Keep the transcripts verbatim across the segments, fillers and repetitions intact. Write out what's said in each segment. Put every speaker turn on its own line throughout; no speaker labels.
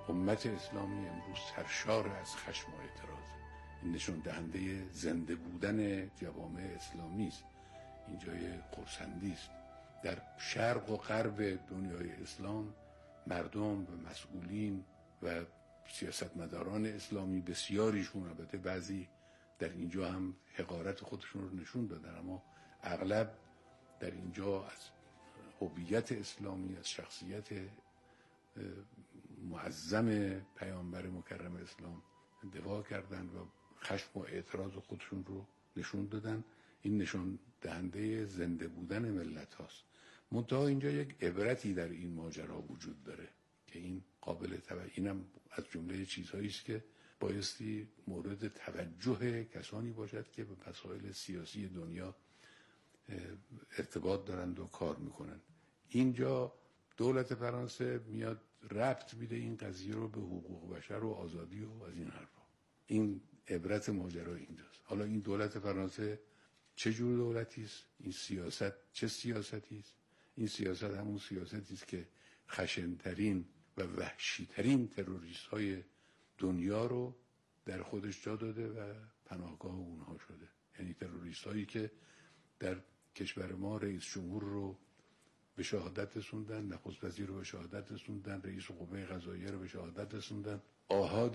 امت اسلامی امروز سرشار از خشم و اعتراض. این نشون دهنده زنده بودن جوامع اسلامی است. این جای خرسندی است. در شرق و غرب دنیای اسلام مردم و مسئولین و سیاستمداران اسلامی بسیاریشون، البته بعضی در اینجا هم حقارت خودشون رو نشون دادن، اما اغلب در اینجا از هویت اسلامی، از شخصیت معظم پیامبر مکرم اسلام دفاع کردن و خشم و اعتراض خودشون رو نشون دادن. این نشون دهنده زنده بودن ملت هاست. منتها اینجا یک عبرتی در این ماجرا وجود داره که این قابل توجه، اینم از جمله چیزهایی است که بایستی مورد توجه کسانی باشد که به مسائل سیاسی دنیا ارتباط دارند و کار میکنند. اینجا دولت فرانسه میاد ربط میده این قضیه رو به حقوق بشر و آزادی و از این حرفا. این عبرت ماجرا اینجاست. حالا این دولت فرانسه چه جور دولتی است؟ این سیاست چه سیاستی است؟ این سیاست همون سیاستی است که خشن‌ترین و وحشی‌ترین تروریست‌های دنیا رو در خودش جا داده و پناهگاه اونها شده. یعنی تروریست‌هایی که در کشور ما رئیس جمهور رو به شهادت رسوندن، نخست وزیر رو به شهادت رسوندن، رئیس قوه قضاییه رو به شهادت رسوندن، آحاد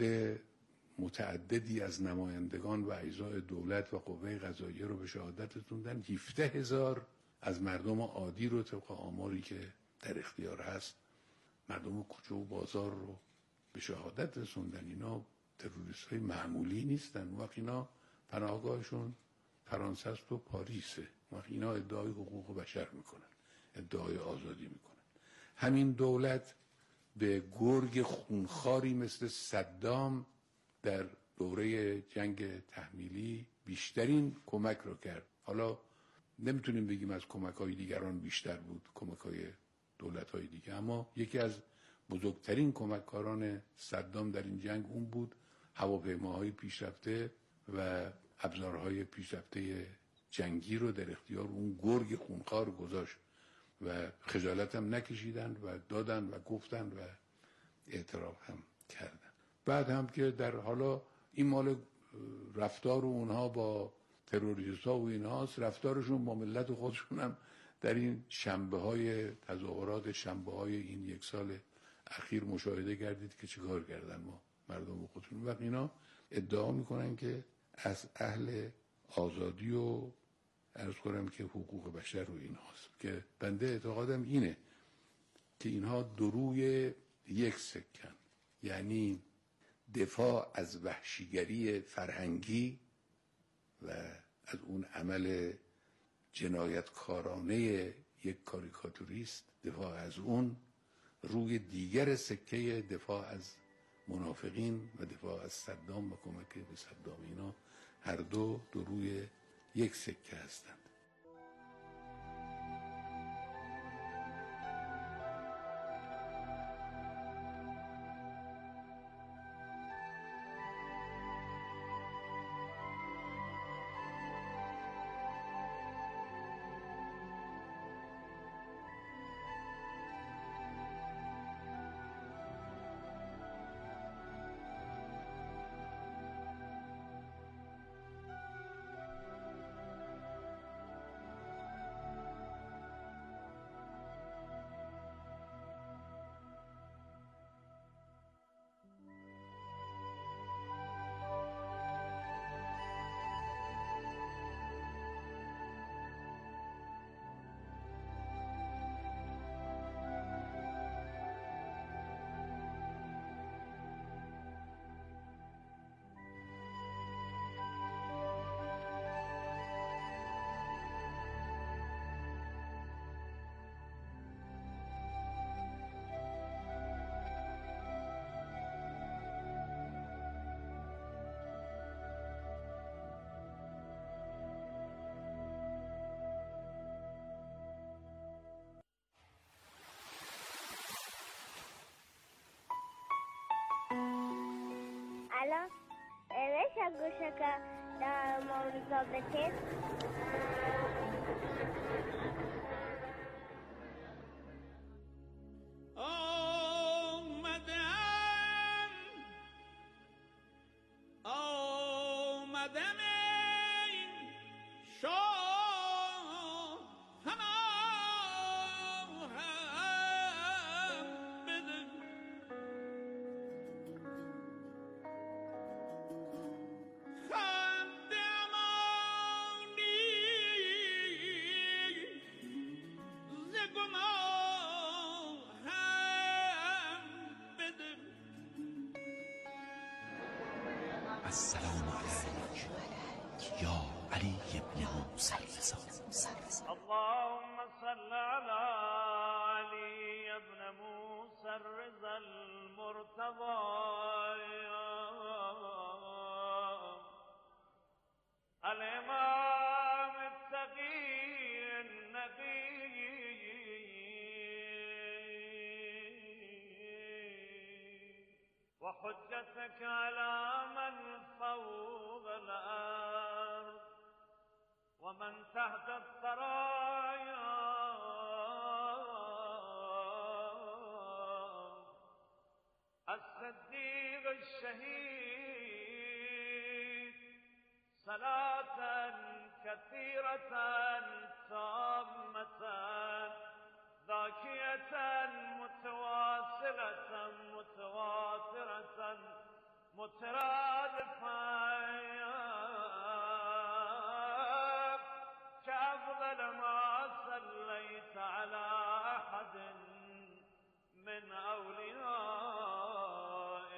متعددی از نمایندگان و اعضای دولت و قوه قضاییه رو به شهادت رسوندن، هفده هزار از مردم عادی رو طبق آماری که در اختیار هست، مردم کوچه و بازار رو به شهادت رسوندن. اینا تروریست های معمولی نیستن. وقت اینا پناهگاهشون فرانسه است و پاریسه. وقت اینا ادعای حقوق بشر میکنن، ادعای آزادی میکنن. همین دولت به گرگ خونخاری مثل صدام در دوره جنگ تحمیلی بیشترین کمک رو کرد. حالا نمیتونیم بگیم از کمک‌های دیگران بیشتر بود، کمک‌های دولت‌های دیگه، اما یکی از بزرگترین کمککاران صدام در این جنگ اون بود. هواپیماهای پیشرفته و ابزارهای پیشرفته جنگی رو در اختیار اون گرگ خونخوار گذاشت و خجالت هم نکشیدن و دادن و گفتن و اعتراف هم کردن. بعد هم که در حالا این مال رفتار اونها با تروریست ها و اینهاست، رفتارشون با ملت خودشون هم در این شنبه های تظاهرات شنبه های این یک سال اخیر مشاهده کردید که چیکار کردن ما مردم خودشون. وقت اینا ادعا میکنن که از اهل آزادی و عرض کنم که حقوق بشر رو اینهاست، که بنده اعتقادم اینه که اینها دروی یک سکن، یعنی دفاع از وحشیگری فرهنگی و از اون عمل جنایتکارانه یک کاریکاتوریست، دفاع از اون، روی دیگر سکه دفاع از منافقین و دفاع از صدام و کمک به صدام. اینا هر دو دو روی یک سکه هستند.
الان بشه گوشه که در مورد ضابطه
آمده دم شاه پناه بده خند امانی ز گناه بده.
السلام علیک یا علی ابن موسی رضا.
اللهم صل على علي ابن موسى الرضا المرتضى الإمام التقي النقي وحجتك على من فوق الأرض ومن تحت الثرايا الصديق الشهيد صلاة كثيرة تامة ذاكية متواصلة متواترة مترادفة كأفضل ما صليت على أحد من أوليائك.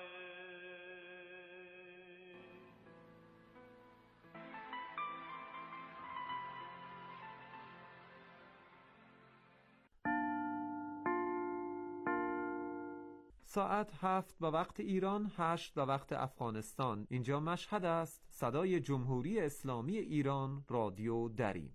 ساعت هفت به وقت ایران، هشت به وقت افغانستان. اینجا مشهد است. صدای جمهوری اسلامی ایران، رادیو دری.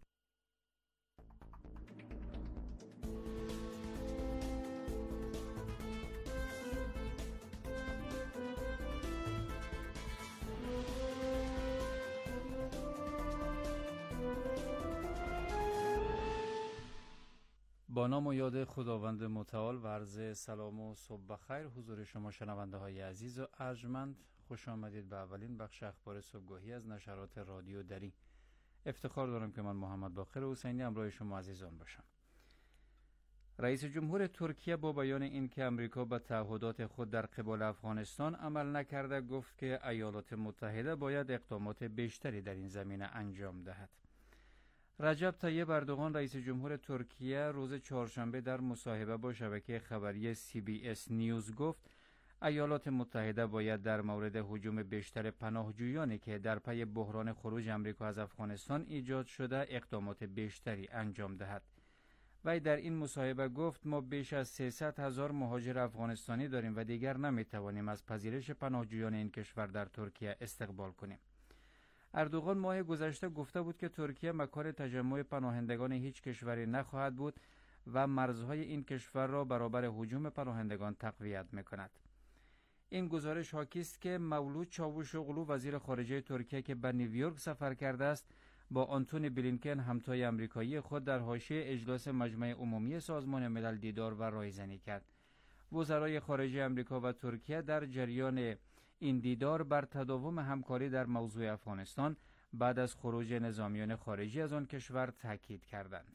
با نام و یاد خداوند متعال و عرض سلام و صبح بخیر حضور شما شنونده های عزیز و ارجمند. خوش آمدید به اولین بخش اخبار صبحگاهی از نشرات رادیو دری. افتخار دارم که من محمد باقر حسینی همراه شما عزیزان باشم. رئیس جمهور ترکیه با بیان اینکه امریکا به تعهدات خود در قبال افغانستان عمل نکرده گفت که ایالات متحده باید اقدامات بیشتری در این زمینه انجام دهد. رجب طیب اردوغان رئیس جمهور ترکیه روز چهارشنبه در مصاحبه با شبکه خبری سی بی اس نیوز گفت ایالات متحده باید در مورد هجوم بیشتر پناهجویانی که در پی بحران خروج امریکا از افغانستان ایجاد شده اقدامات بیشتری انجام دهد. وی در این مصاحبه گفت ما بیش از سیصد هزار مهاجر افغانستانی داریم و دیگر نمیتوانیم از پذیرش پناهجویان این کشور در ترکیه استقبال کنیم. اردوغان ماه گذشته گفته بود که ترکیه مکان تجمع پناهندگان هیچ کشوری نخواهد بود و مرزهای این کشور را برابر هجوم پناهندگان تقویت میکند. این گزارش حاکی است که مولود چاوشوغلو وزیر خارجه ترکیه که به نیویورک سفر کرده است با آنتونی بلینکن همتای آمریکایی خود در حاشیه اجلاس مجمع عمومی سازمان ملل دیدار و رایزنی کرد. وزرای خارجه آمریکا و ترکیه در جریان این دیدار بر تداوم همکاری در موضوع افغانستان بعد از خروج نظامیان خارجی از آن کشور تاکید کردند.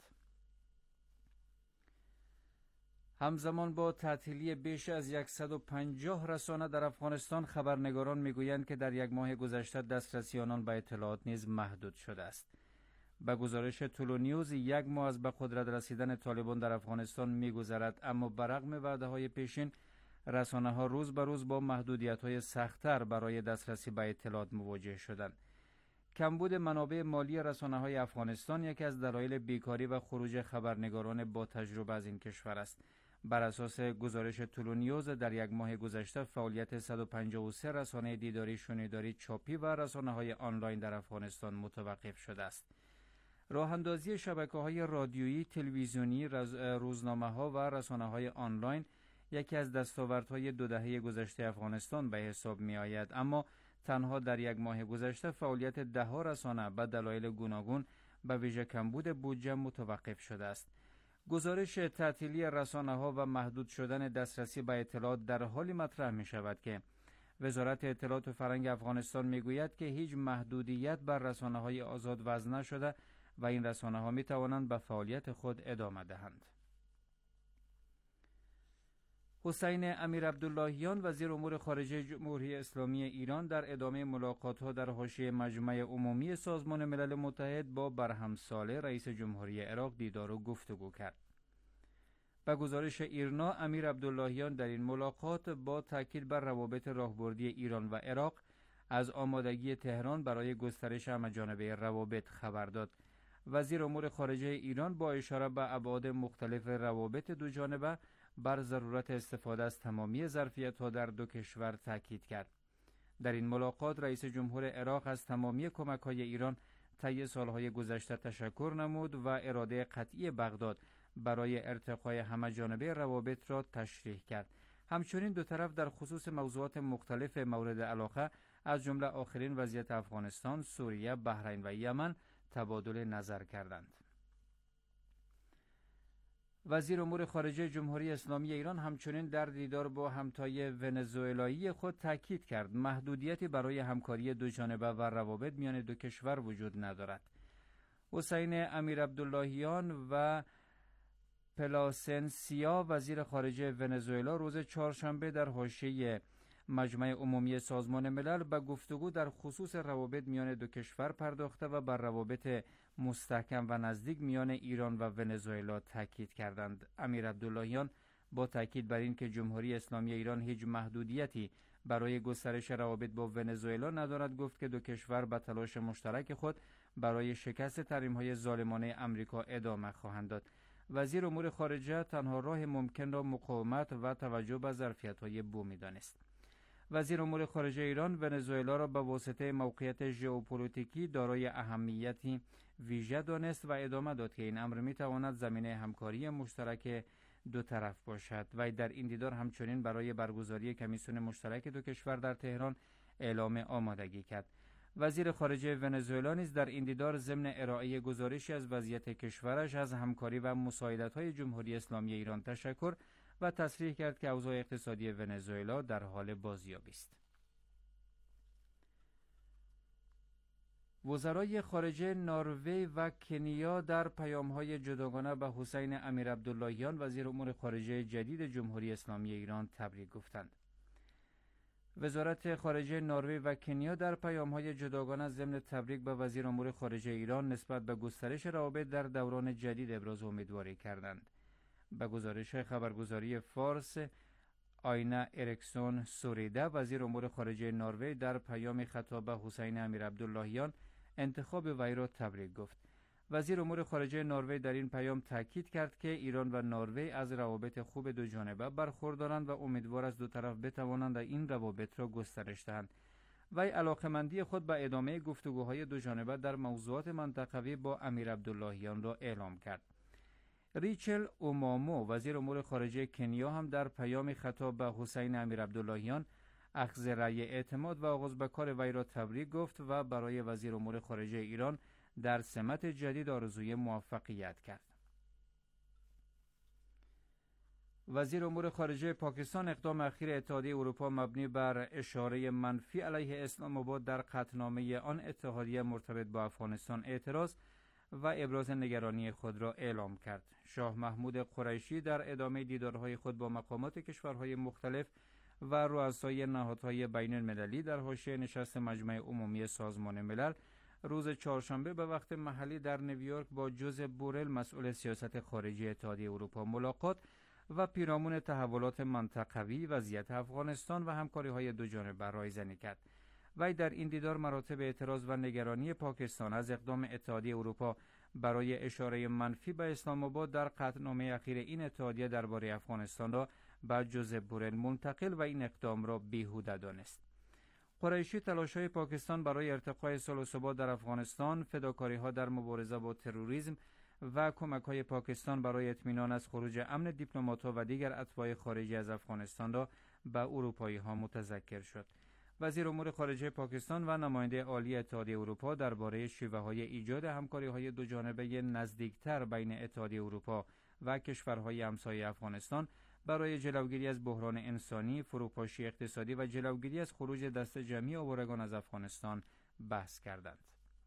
همزمان با تعطیلی بیش از صد و پنجاه رسانه در افغانستان، خبرنگاران میگویند که در یک ماه گذشته دسترسی آنان به اطلاعات نیز محدود شده است. به گزارش تولو نیوز یک ماه از به قدرت رسیدن طالبان در افغانستان میگذرد، اما برغم وعده های پیشین رسانه ها روز به روز با محدودیت های سخت‌تر برای دسترسی به اطلاعات مواجه شدند. کمبود منابع مالی رسانه های افغانستان یکی از دلایل بیکاری و خروج خبرنگاران با تجربه از این کشور است. بر اساس گزارش تولو نیوز در یک ماه گذشته فعالیت صد و پنجاه و سه رسانه دیداری، شنیداری، چاپی و رسانه های آنلاین در افغانستان متوقف شده است. راه اندازی شبکه های رادیویی، تلویزیونی، روزنامه ها و رسانه های آنلاین یکی از دستاوردهای دو دهه گذشته افغانستان به حساب می آید، اما تنها در یک ماه گذشته فعالیت ده ها رسانه به دلایل گوناگون به ویژه کمبود بودجه متوقف شده است. گزارش تعطیلی رسانه ها و محدود شدن دسترسی به اطلاعات در حالی مطرح می شود که وزارت اطلاعات و فرهنگ افغانستان میگوید که هیچ محدودیت بر رسانه‌های آزاد وضع نشده و این رسانه‌ها می‌توانند به فعالیت خود ادامه دهند. حسین امیر عبداللهیان وزیر امور خارجه جمهوری اسلامی ایران در ادامه ملاقات‌ها در حاشیه مجمع عمومی سازمان ملل متحد با برهم صالح رئیس جمهوری عراق دیدار و گفتگو کرد. به گزارش ایرنا، امیر عبداللهیان در این ملاقات با تاکید بر روابط راهبردی ایران و عراق از آمادگی تهران برای گسترش همه‌جانبه روابط خبر داد. وزیر امور خارجه ایران با اشاره به ابعاد مختلف روابط دوجانبه بر ضرورت استفاده از تمامی ظرفیت‌ها در دو کشور تاکید کرد. در این ملاقات رئیس جمهور عراق از تمامی کمک‌های ایران طی سالهای گذشته تشکر نمود و اراده قطعی بغداد برای ارتقای همه‌جانبه روابط را تشریح کرد. همچنین دو طرف در خصوص موضوعات مختلف مورد علاقه از جمله آخرین وضعیت افغانستان، سوریه، بحرین و یمن تبادل نظر کردند. وزیر امور خارجه جمهوری اسلامی ایران همچنین در دیدار با همتای ونزوئلایی خود تاکید کرد محدودیتی برای همکاری دوجانبه و روابط میان دو کشور وجود ندارد. حسین امیر عبداللهیان و پلاسنسیا وزیر خارجه ونزوئلا روز چهارشنبه در حاشیه مجمع عمومی سازمان ملل به گفتگو در خصوص روابط میان دو کشور پرداخته و بر روابط مستحکم و نزدیک میان ایران و ونزوئلا تاکید کردند. امیر عبداللهیان با تاکید بر این که جمهوری اسلامی ایران هیچ محدودیتی برای گسترش روابط با ونزوئلا ندارد گفت که دو کشور به تلاش مشترک خود برای شکست تحریم‌های ظالمانه آمریکا ادامه خواهند داد. وزیر امور خارجه تنها راه ممکن را مقاومت و توجه به ظرفیت‌های بومی دانست. وزیر امور خارجه ایران ونزوئلا را به واسطه موقعیت ژئوپلیتیکی دارای اهمیتی ویژه دانست و ادامه داد که این امر می‌تواند زمینه همکاری مشترک دو طرف باشد و در این دیدار همچنین برای برگزاری کمیسیون مشترک دو کشور در تهران اعلام آمادگی کرد. وزیر خارجه ونزوئلا نیز در این دیدار ضمن ارائه گزارشی از وضعیت کشورش از همکاری و مساعدت‌های جمهوری اسلامی ایران تشکر و تصریح کرد که اوضاع اقتصادی ونزوئلا در حال بازیابی است. وزرای خارجه نروژ و کنیا در پیام‌های جداگانه به حسین امیر عبداللهیان وزیر امور خارجه جدید جمهوری اسلامی ایران تبریک گفتند. وزارت خارجه نروژ و کنیا در پیام‌های جداگانه ضمن تبریک به وزیر امور خارجه ایران نسبت به گسترش روابط در دوران جدید ابراز امیدواری کردند. به گزارش خبرگزاری فارس، آینه اریکسون سوریده وزیر امور خارجه نروژ در پیام خطاب به حسین امیر عبداللهیان انتخاب وی را تبریک گفت. وزیر امور خارجه نروژ در این پیام تاکید کرد که ایران و نروژ از روابط خوب دو جانبه برخوردارند و امیدوار است دو طرف بتوانند این روابط را گسترش دهند. وی علاقمندی خود به ادامه گفتگوهای دو جانبه در موضوعات منطقوی با امیر عبداللهیان را اعلام کرد. ریچل اومامو وزیر امور خارجه کنیا هم در پیام خطاب به حسین امیر عبداللهیان اخذ رأی اعتماد و آغاز به کار وی را تبریک گفت و برای وزیر امور خارجه ایران در سمت جدید آرزوی موفقیت کرد. وزیر امور خارجه پاکستان اقدام اخیر اتحادیه اروپا مبنی بر اشاره منفی علیه اسلام آباد در قطعنامه آن اتحادیه مرتبط با افغانستان اعتراض و ابراز نگرانی خود را اعلام کرد. شاه محمود قریشی در ادامه دیدارهای خود با مقامات کشورهای مختلف و رؤسای نهادهای بین المللی در حاشیه نشست مجمع عمومی سازمان ملل روز چهارشنبه به وقت محلی در نیویورک با جوزپ بورل مسئول سیاست خارجی اتحادیه اروپا ملاقات و پیرامون تحولات منطقوی وضعیت افغانستان و همکاری‌های دوجانبه رایزنی کرد. وی در این دیدار مراتب اعتراض و نگرانی پاکستان از اقدام اتحادیه اروپا برای اشاره منفی به اسلام آباد در قطعنامه اخیر این اتحادیه درباره افغانستان را به جوزپ بورل منتقل و این اقدام را بیهوده دانست. قریشی تلاش‌های پاکستان برای ارتقای صلح و ثبات در افغانستان، فداکاری‌ها در مبارزه با تروریسم و کمک‌های پاکستان برای اطمینان از خروج امن دیپلمات‌ها و دیگر اتباع خارجی از افغانستان را به اروپایی‌ها متذکر شد. وزیر امور خارجه پاکستان و نماینده عالی اتحادیه اروپا درباره شیوه‌های ایجاد همکاری‌های دوجانبه نزدیکتر بین اتحادیه اروپا و کشورهای همسایه افغانستان برای جلوگیری از بحران انسانی، فروپاشی اقتصادی و جلوگیری از خروج دست جمعی آوارگان از افغانستان بحث کردند.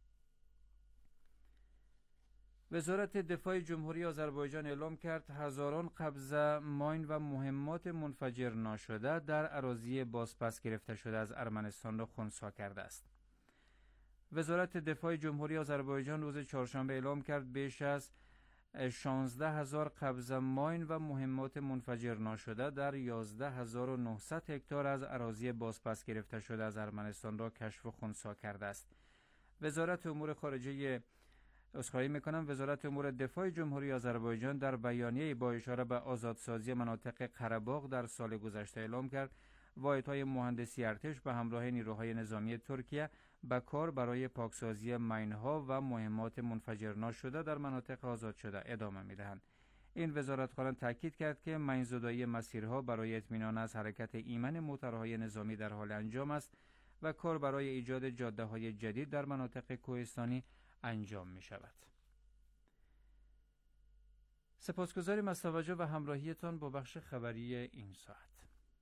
وزارت دفاع جمهوری آذربایجان اعلام کرد هزاران قبضه ماین و مهمات منفجر ناشده در اراضی بازپس گرفته شده از ارمنستان را خنثی کرده است. وزارت دفاع جمهوری آذربایجان روز چهارشنبه اعلام کرد بیش از شانزده هزار قبضه ماین و مهمات منفجر ناشده در یازده هزار و نهصد هکتار از اراضی بازپس گرفته شده از ارمنستان را کشف و خنثی کرده است. وزارت امور خارجه عذرخواهی میکنم وزارت امور دفاع جمهوری آذربایجان در بیانیه با اشاره به آزادسازی مناطق قره‌باغ در سال گذشته اعلام کرد واحدهای مهندسی ارتش به همراه نیروهای نظامی ترکیه به کار برای پاکسازی ماین‌ها و مهمات منفجر ناشده در مناطق آزاد شده ادامه می‌دهند. این وزارتخانه تاکید کرد که ماین‌زدایی مسیرها برای اطمینان از حرکت ایمن موتورهای نظامی در حال انجام است و کار برای ایجاد جاده‌های جدید در مناطق کوهستانی انجام می شود. سپاسگزاریم از توجه و همراهیتان با بخش خبری این ساعت.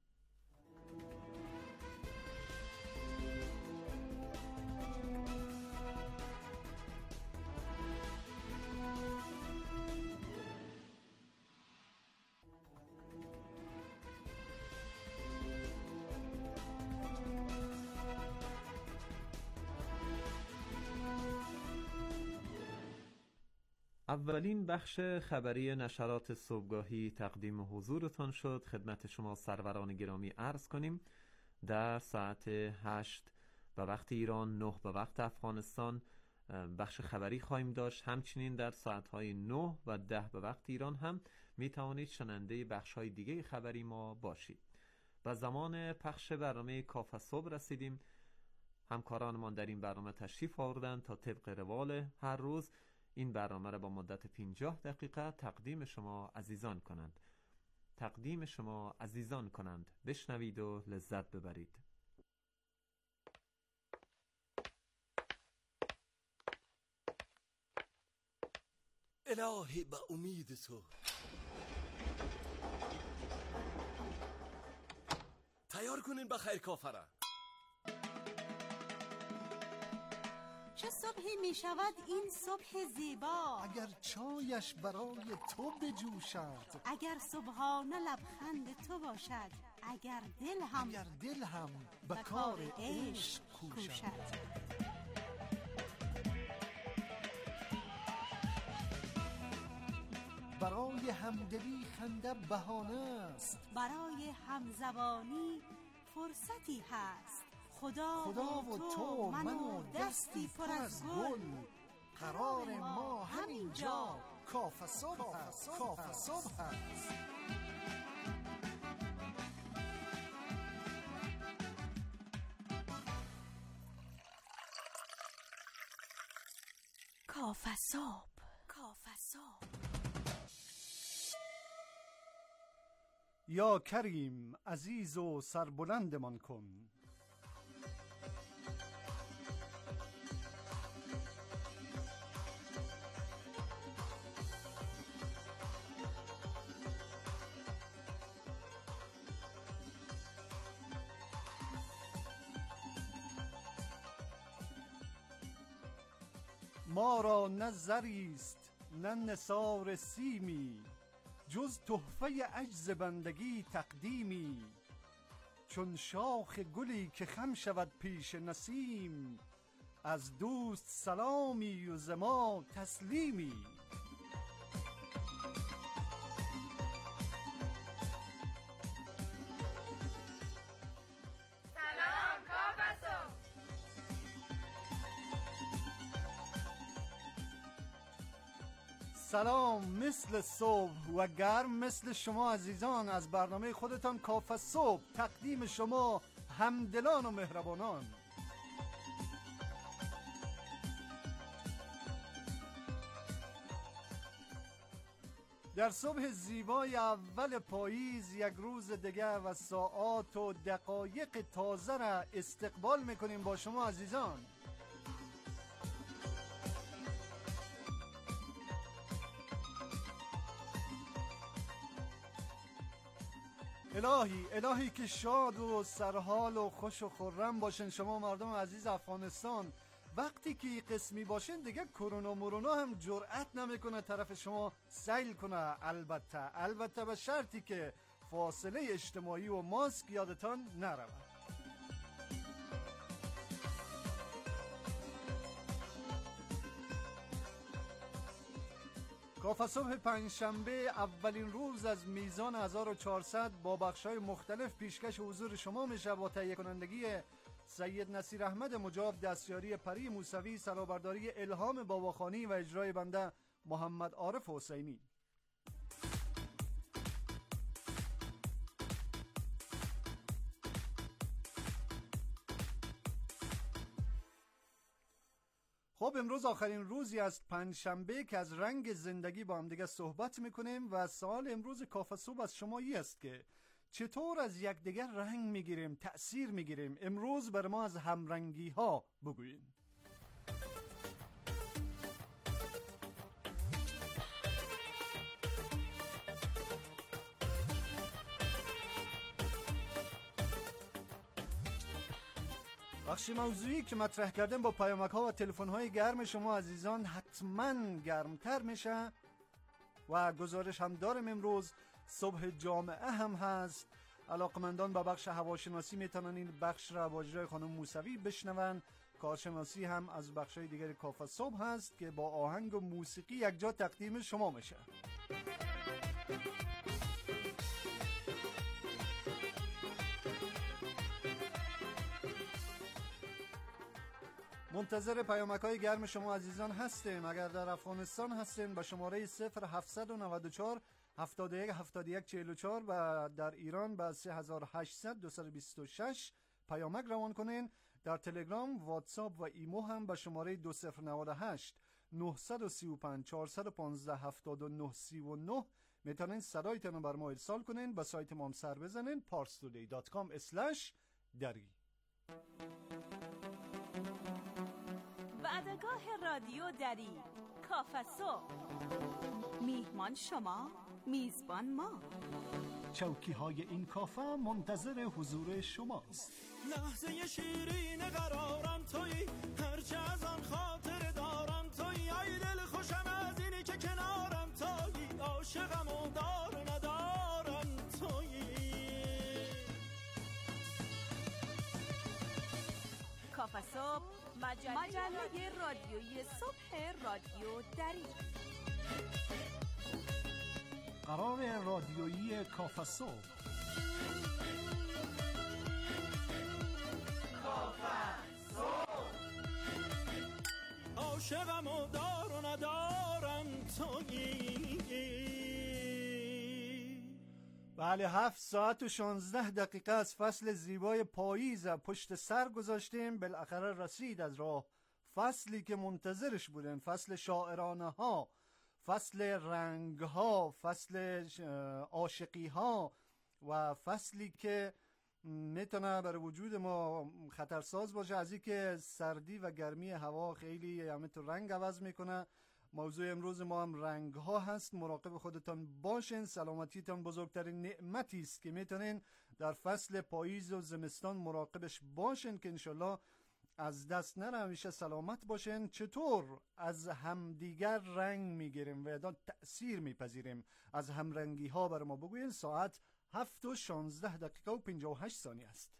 اولین بخش خبری نشرات صبحگاهی تقدیم حضورتان شد. خدمت شما سروران گرامی عرض کنیم در ساعت هشت به وقت ایران، نه به وقت افغانستان بخش خبری خواهیم داشت. همچنین در ساعتهای نه و ده به وقت ایران هم می توانید شنونده بخشهای دیگه خبری ما باشید. و زمان پخش برنامه کافه صبح رسیدیم. همکارانمان در این برنامه تشریف آوردند تا طبق روال هر روز این برنامه را با مدت پنجاه دقیقه تقدیم شما عزیزان کنند. تقدیم شما عزیزان کنند. بشنوید و لذت ببرید.
الهی به امید تو تیار کنین بخیر کافره.
چه صبحی می شود این صبح زیبا،
اگر چایش برای تو بجوشد،
اگر صبحانه لبخند تو باشد، اگر دل هم
اگر دل هم به کار عشق کوشد. برای همدلی خنده بهانه است،
برای همزبانی فرصتی هست. خدا,
خدا و تو من و دستی پر از گل، قرار ما همین جا کافه صبح هست. کافه صبح هست.
کافه صبح. کافه صبح.
یا کریم عزیز و سربلندمان کن، ما را نه زریست نه نثار سیمی، جز تحفه عجز بندگی تقدیمی. چون شاخ گلی که خم شود پیش نسیم، از دوست سلامی و ز ما تسلیمی. سلام مثل صبح و گرم مثل شما عزیزان از برنامه خودتان کافه صبح، تقدیم شما همدلان و مهربانان. در صبح زیبای اول پاییز یک روز دیگه و ساعات و دقایق تازه را استقبال میکنیم با شما عزیزان. الهی الهی که شاد و سرحال و خوش و خرم باشین شما مردم عزیز افغانستان. وقتی که قسمی باشین دیگه کرونا مورونا هم جرأت نمیکنه طرف شما سیل کنه. البته البته به شرطی که فاصله اجتماعی و ماسک یادتان نرود. کافه صبح پنجشنبه اولین روز از میزان هزار و چهارصد با بخشای مختلف پیشکش حضور شما میشه با تهیه کنندگی سید نصیر احمد مجاب، دستیاری پری موسوی، سرابرداری الهام باباخانی و اجرای بنده محمد عارف حسینی. خب امروز آخرین روزی است پنجشنبه که از رنگ زندگی با هم دیگه صحبت میکنیم و سوال امروز کافه صبح از شما این است که چطور از یکدیگر رنگ میگیریم، تأثیر میگیریم. امروز بر ما از همرنگی ها بگوییم. بخش موضوعی که مطرح کردم با پیامک ها و تلفن های گرم شما عزیزان حتما گرمتر میشه و گزارش هم دارم. امروز صبح جامعه هم هست. علاقمندان به بخش هواشناسی میتونن این بخش را با اجرای خانم موسوی بشنون. کارشناسی هم از بخش های دیگر کافه صبح هست که با آهنگ و موسیقی یک جا تقدیم شما میشه. منتظر پیامک‌های گرم شما عزیزان هستیم. اگر در افغانستان هستین با شماره صفر هفتصد و نود و چهار هفتاد و یک هفتاد و یک چهل و چهار و در ایران با سه هزار و هشتصد دویست و بیست و شش پیامک روان کنین. در تلگرام، واتساپ و ایمو هم با شماره دو صفر نود و هشت نهصد و سی و پنج چهارصد و پانزده هفتاد و نه سی و نه میتونین صدایتون رو بر ما ارسال کنین. با سایت ما هم سر بزنین پارستودی دات کام اسلش دری.
وعدگاه رادیو دری، کافه صبح. میهمان شما، میزبان ما.
چوکی های این کافه منتظر حضور شماست.
لحظه شیرین قرارم توی، هرچه از آن خاطر دارم توی. ای دل خوشم از اینی که کنارم توی، عاشقم و دار ندارم توی.
کافه صبح، مجله, مجله رادیویی صبح رادیو دری.
قرار رادیویی کافه صبح.
کافه صبح. عاشقم و دار و ندارم تویی.
بله، هفت ساعت و شانزده دقیقه از فصل زیبای پاییز پشت سر گذاشتیم. بالاخره رسید از راه فصلی که منتظرش بودن، فصل شاعرانه ها، فصل رنگ ها، فصل عاشقی ها و فصلی که میتونه برای وجود ما خطرساز باشه از این که سردی و گرمی هوا خیلی همه تو رنگ عوض میکنه. موضوع امروز ما هم رنگ ها هست. مراقب خودتان باشین. سلامتیتان بزرگترین نعمتی است که میتونین در فصل پاییز و زمستان مراقبش باشین که انشالله از دست نره. همیشه سلامت باشین. چطور از همدیگر رنگ میگیریم و یا تأثیر میپذیریم از همرنگی ها بر ما بگوین. ساعت هفت و شانزده دقیقه و پنجاه و هشت ثانیه است.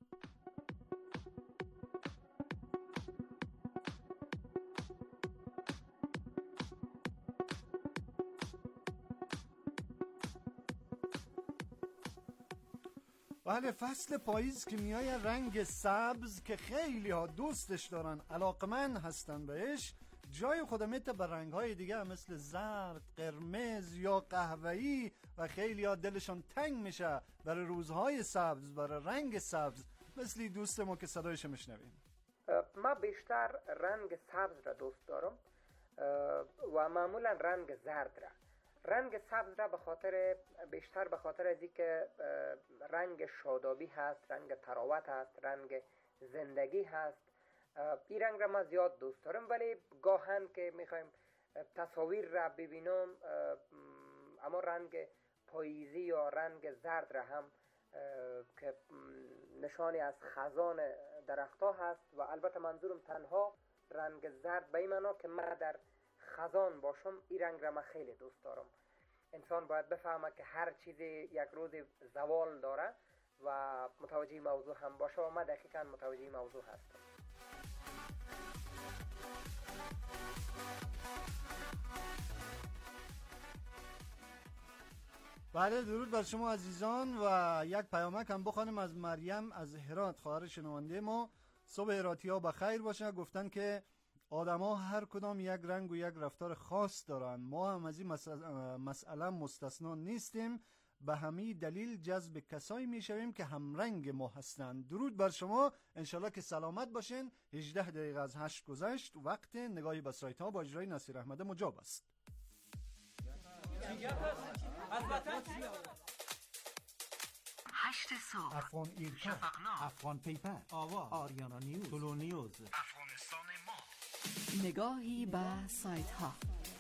بله، فصل پاییز که میای رنگ سبز که خیلی ها دوستش دارن، علاقمند هستن بهش، جای خودمیت به رنگ های دیگه مثل زرد، قرمز یا قهوه‌ای و خیلی ها دلشون تنگ میشه برای روزهای سبز، برای رنگ سبز، مثل دوست ما که صدایش میشنویم.
ما بیشتر رنگ سبز را دوست دارم و معمولا رنگ زرد را. رنگ سبز را به خاطر بیشتر به خاطر از اینکه رنگ شادابی هست، رنگ تراوت هست، رنگ زندگی هست. این رنگ را من زیاد دوست دارم، ولی گاهن که میخوایم تصاویر را ببینم اما رنگ پاییزی یا رنگ زرد را هم که نشانی از خزان درختها هست و البته منظورم تنها رنگ زرد به این معنا که من در خزان باشم. این رنگ را من خیلی دوست دارم. انسان باید بفهمه که هر چیزی یک روز زوال داره و متوجه موضوع هم باشه و من دقیقا متوجه موضوع هستم.
بله، درود بر شما عزیزان و یک پیامک هم بخوانیم از مریم از هرات، خواهر شنونده ما. صبح هراتی ها بخیر باشه. گفتن که آدم ها هر کدام یک رنگ و یک رفتار خاص دارن، ما هم از این مسئله مستثنا نیستیم، به همین دلیل جذب کسایی میشویم که هم رنگ ما هستند. درود بر شما، انشالله که سلامت باشین. هجده دقیقه از هشت گذشت، وقت نگاهی به سایت ها با اجرای نصیر احمد مجاب است.
هشت صبح،
افغان ایرکا،
شفقنامه،
افغان پیپر،
آواز،
آریانا نیوز، طلو نیوز،
افغانستان ما. نگاهی به سایت ها.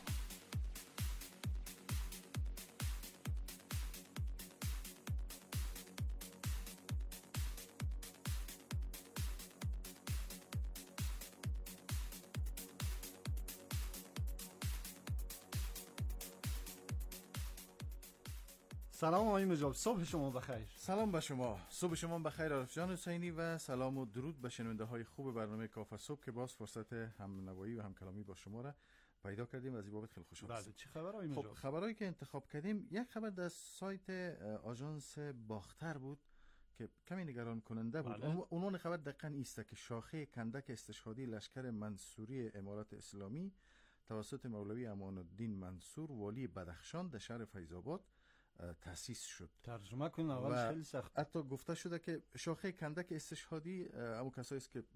سلام آقای مجاب، صبح شما بخیر.
سلام به شما، صبح شما بخیر عارف جان حسینی و سلام و درود به شنونده های خوب برنامه کافه صبح که باز فرصت هم نوایی و هم کلامی با شما را پیدا کردیم. از این بابت خیلی خوشحال هستم.
بله، چه خبر آقای مجاب؟
خب خبرایی که انتخاب کردیم، یک خبر در سایت آژانس باختر بود که کمی نگران کننده بود. بله. عنوان خبر دقیقاً است که شاخه کندک استشهادی لشکر منصوری امارات اسلامی توسط مولوی امان الدین منصور والی بدخشان در شهر فیض آباد تأسیس شد.
ترجمه کن اولش خیلی سخت.
حتی گفته شده که شاخه کندک استشهادی همون کسایی است که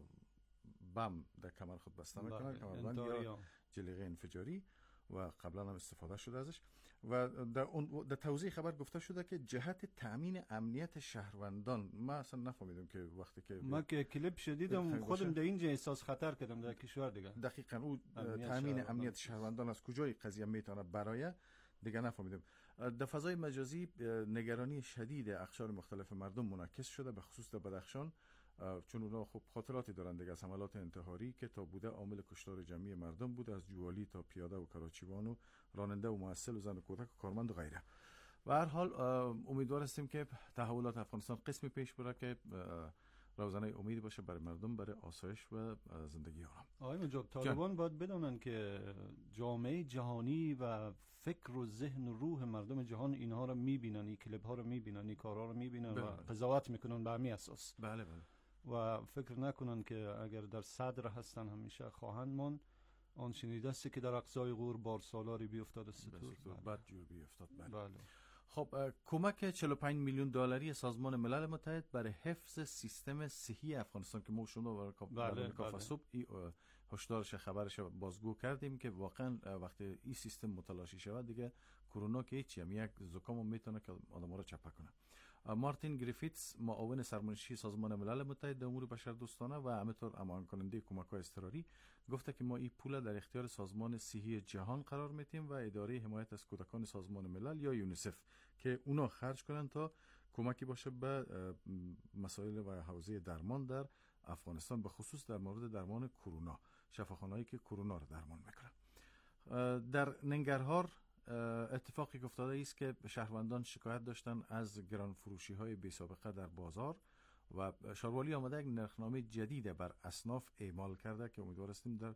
بم در کمر خود بسته میکنن، کمربند یا جلیقه انفجاری، و قبلا هم استفاده شده ازش. و در, در توضیح خبر گفته شده که جهت تأمین امنیت شهروندان، ما اصلا نفهمیدم که وقتی که
ما که کلیپ شدیدم خودم در اینجا احساس خطر کردم در کشور دیگه.
دقیقاً او تأمین امنیت شهروندان از کجای قضیه میتونه برای دیگه نفهمیدم. در فضای مجازی نگرانی شدید اقشار مختلف مردم منعکس شده، به خصوص در بدخشان، چون اونا خب خاطراتی دارن دیگه از حملات انتحاری که تا بوده عامل کشتار جمعی مردم بوده، از جوالی تا پیاده و کراچیوان و راننده و معسل و زن و کودک و کارمند و غیره. و هر حال امیدوار هستیم که تحولات افغانستان قسمی پیش بره که روزنه امیدی باشه برای مردم، برای آسایش و زندگی آرام.
آقای مجاب، طالبان باید بدونن که جامعه جهانی و فکر و ذهن و روح مردم جهان اینها رو میبینن، این کلیپ ها رو میبینن، این کارها رو میبینن و قضاوت میکنن به همین اساس.
بله بله.
و فکر نکنن که اگر در صدر هستن همیشه خواهند ماند. آن شنیده است که در اقصای غور بارسالاری بیفتاد ستور،
بعد جور بیفتاد. بله.
بله.
خب کمک چهل و پنج میلیون دلاری سازمان ملل متحد برای حفظ سیستم صحی افغانستان که ما شما برای کافه صبح هشدارش خبرش بازگو کردیم که واقعا وقتی این سیستم متلاشی شود دیگه کرونا که هیچی، هم یک زکام میتونه که آدم‌ها رو چپه کنه. مارتین گریفیتس، معاون سرمنشی سازمان ملل متحد در امور بشردوستانه و همینطور امان کننده کمک‌های اضطراری، گفته که ما این پول در اختیار سازمان صحی جهان قرار میدیم و اداره حمایت از کودکان سازمان ملل یا یونیسف که اونا خرج کنن تا کمکی باشه به مسائل و حوزه درمان در افغانستان، به خصوص در مورد درمان کرونا، شفاخانه‌ای که کرونا رو درمان میکنن. در ننگرهار اتفاقی که افتاده است که شهروندان شکایت داشتن از گران فروشی های بی سابقه در بازار و شاروالی آمده یک نرخنامه جدید بر اصناف اعمال کرده که امیدوار هستیم در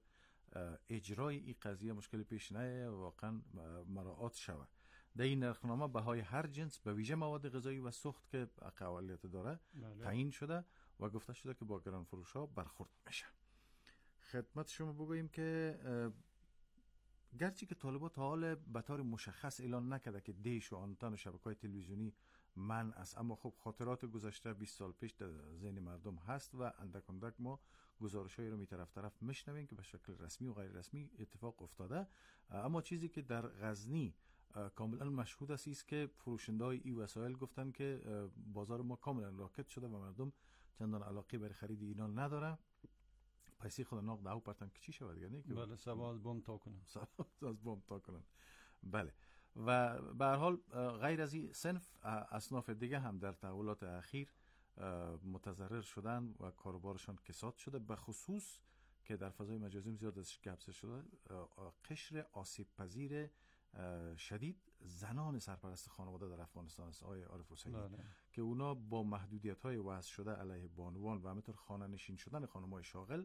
اجرای این قضیه مشکل پیش نیاید و واقعا مراعات شود. در این نرخنامه بهای هر جنس به ویژه مواد غذایی و سوخت که اقلیت داره تعیین شده و گفته شده که با گران فروش ها برخورد میشه. خدمت شما بگوییم که گرچه که طالبان تا حال به طور مشخص اعلان نکرده که دیش و آنتن و شبکه‌های تلویزیونی منع است، اما خب خاطرات گذشته بیست سال پیش در ذهن مردم هست و اندک اندک ما گزارش‌هایی رو می طرف طرف میشنویم که به شکل رسمی و غیر رسمی اتفاق افتاده. اما چیزی که در غزنی کاملا مشهود است است که فروشنده‌های این وسایل گفتن که بازار ما کاملا راکت شده و مردم چندان علاقه برای خرید اینا نداره. پیسی خود ناق دهو پرتن که چی شود دیگه نه که
بله سبا از بوم تا کنن
از بوم تا کنن. بله. و به هر حال غیر از این صنف اصناف دیگه هم در تحولات اخیر متضرر شدن و کاروبارشان کساد شده، به خصوص که در فضای مجازی زیاد ازش گپ شده قشر آسیب پذیر شدید زنان سرپرست خانواده در افغانستان است آقای عارف حسینی، که اونا با محدودیت‌های وضع شده علیه بانوان و همینطور خانه نشین شدن خانم‌های شاغل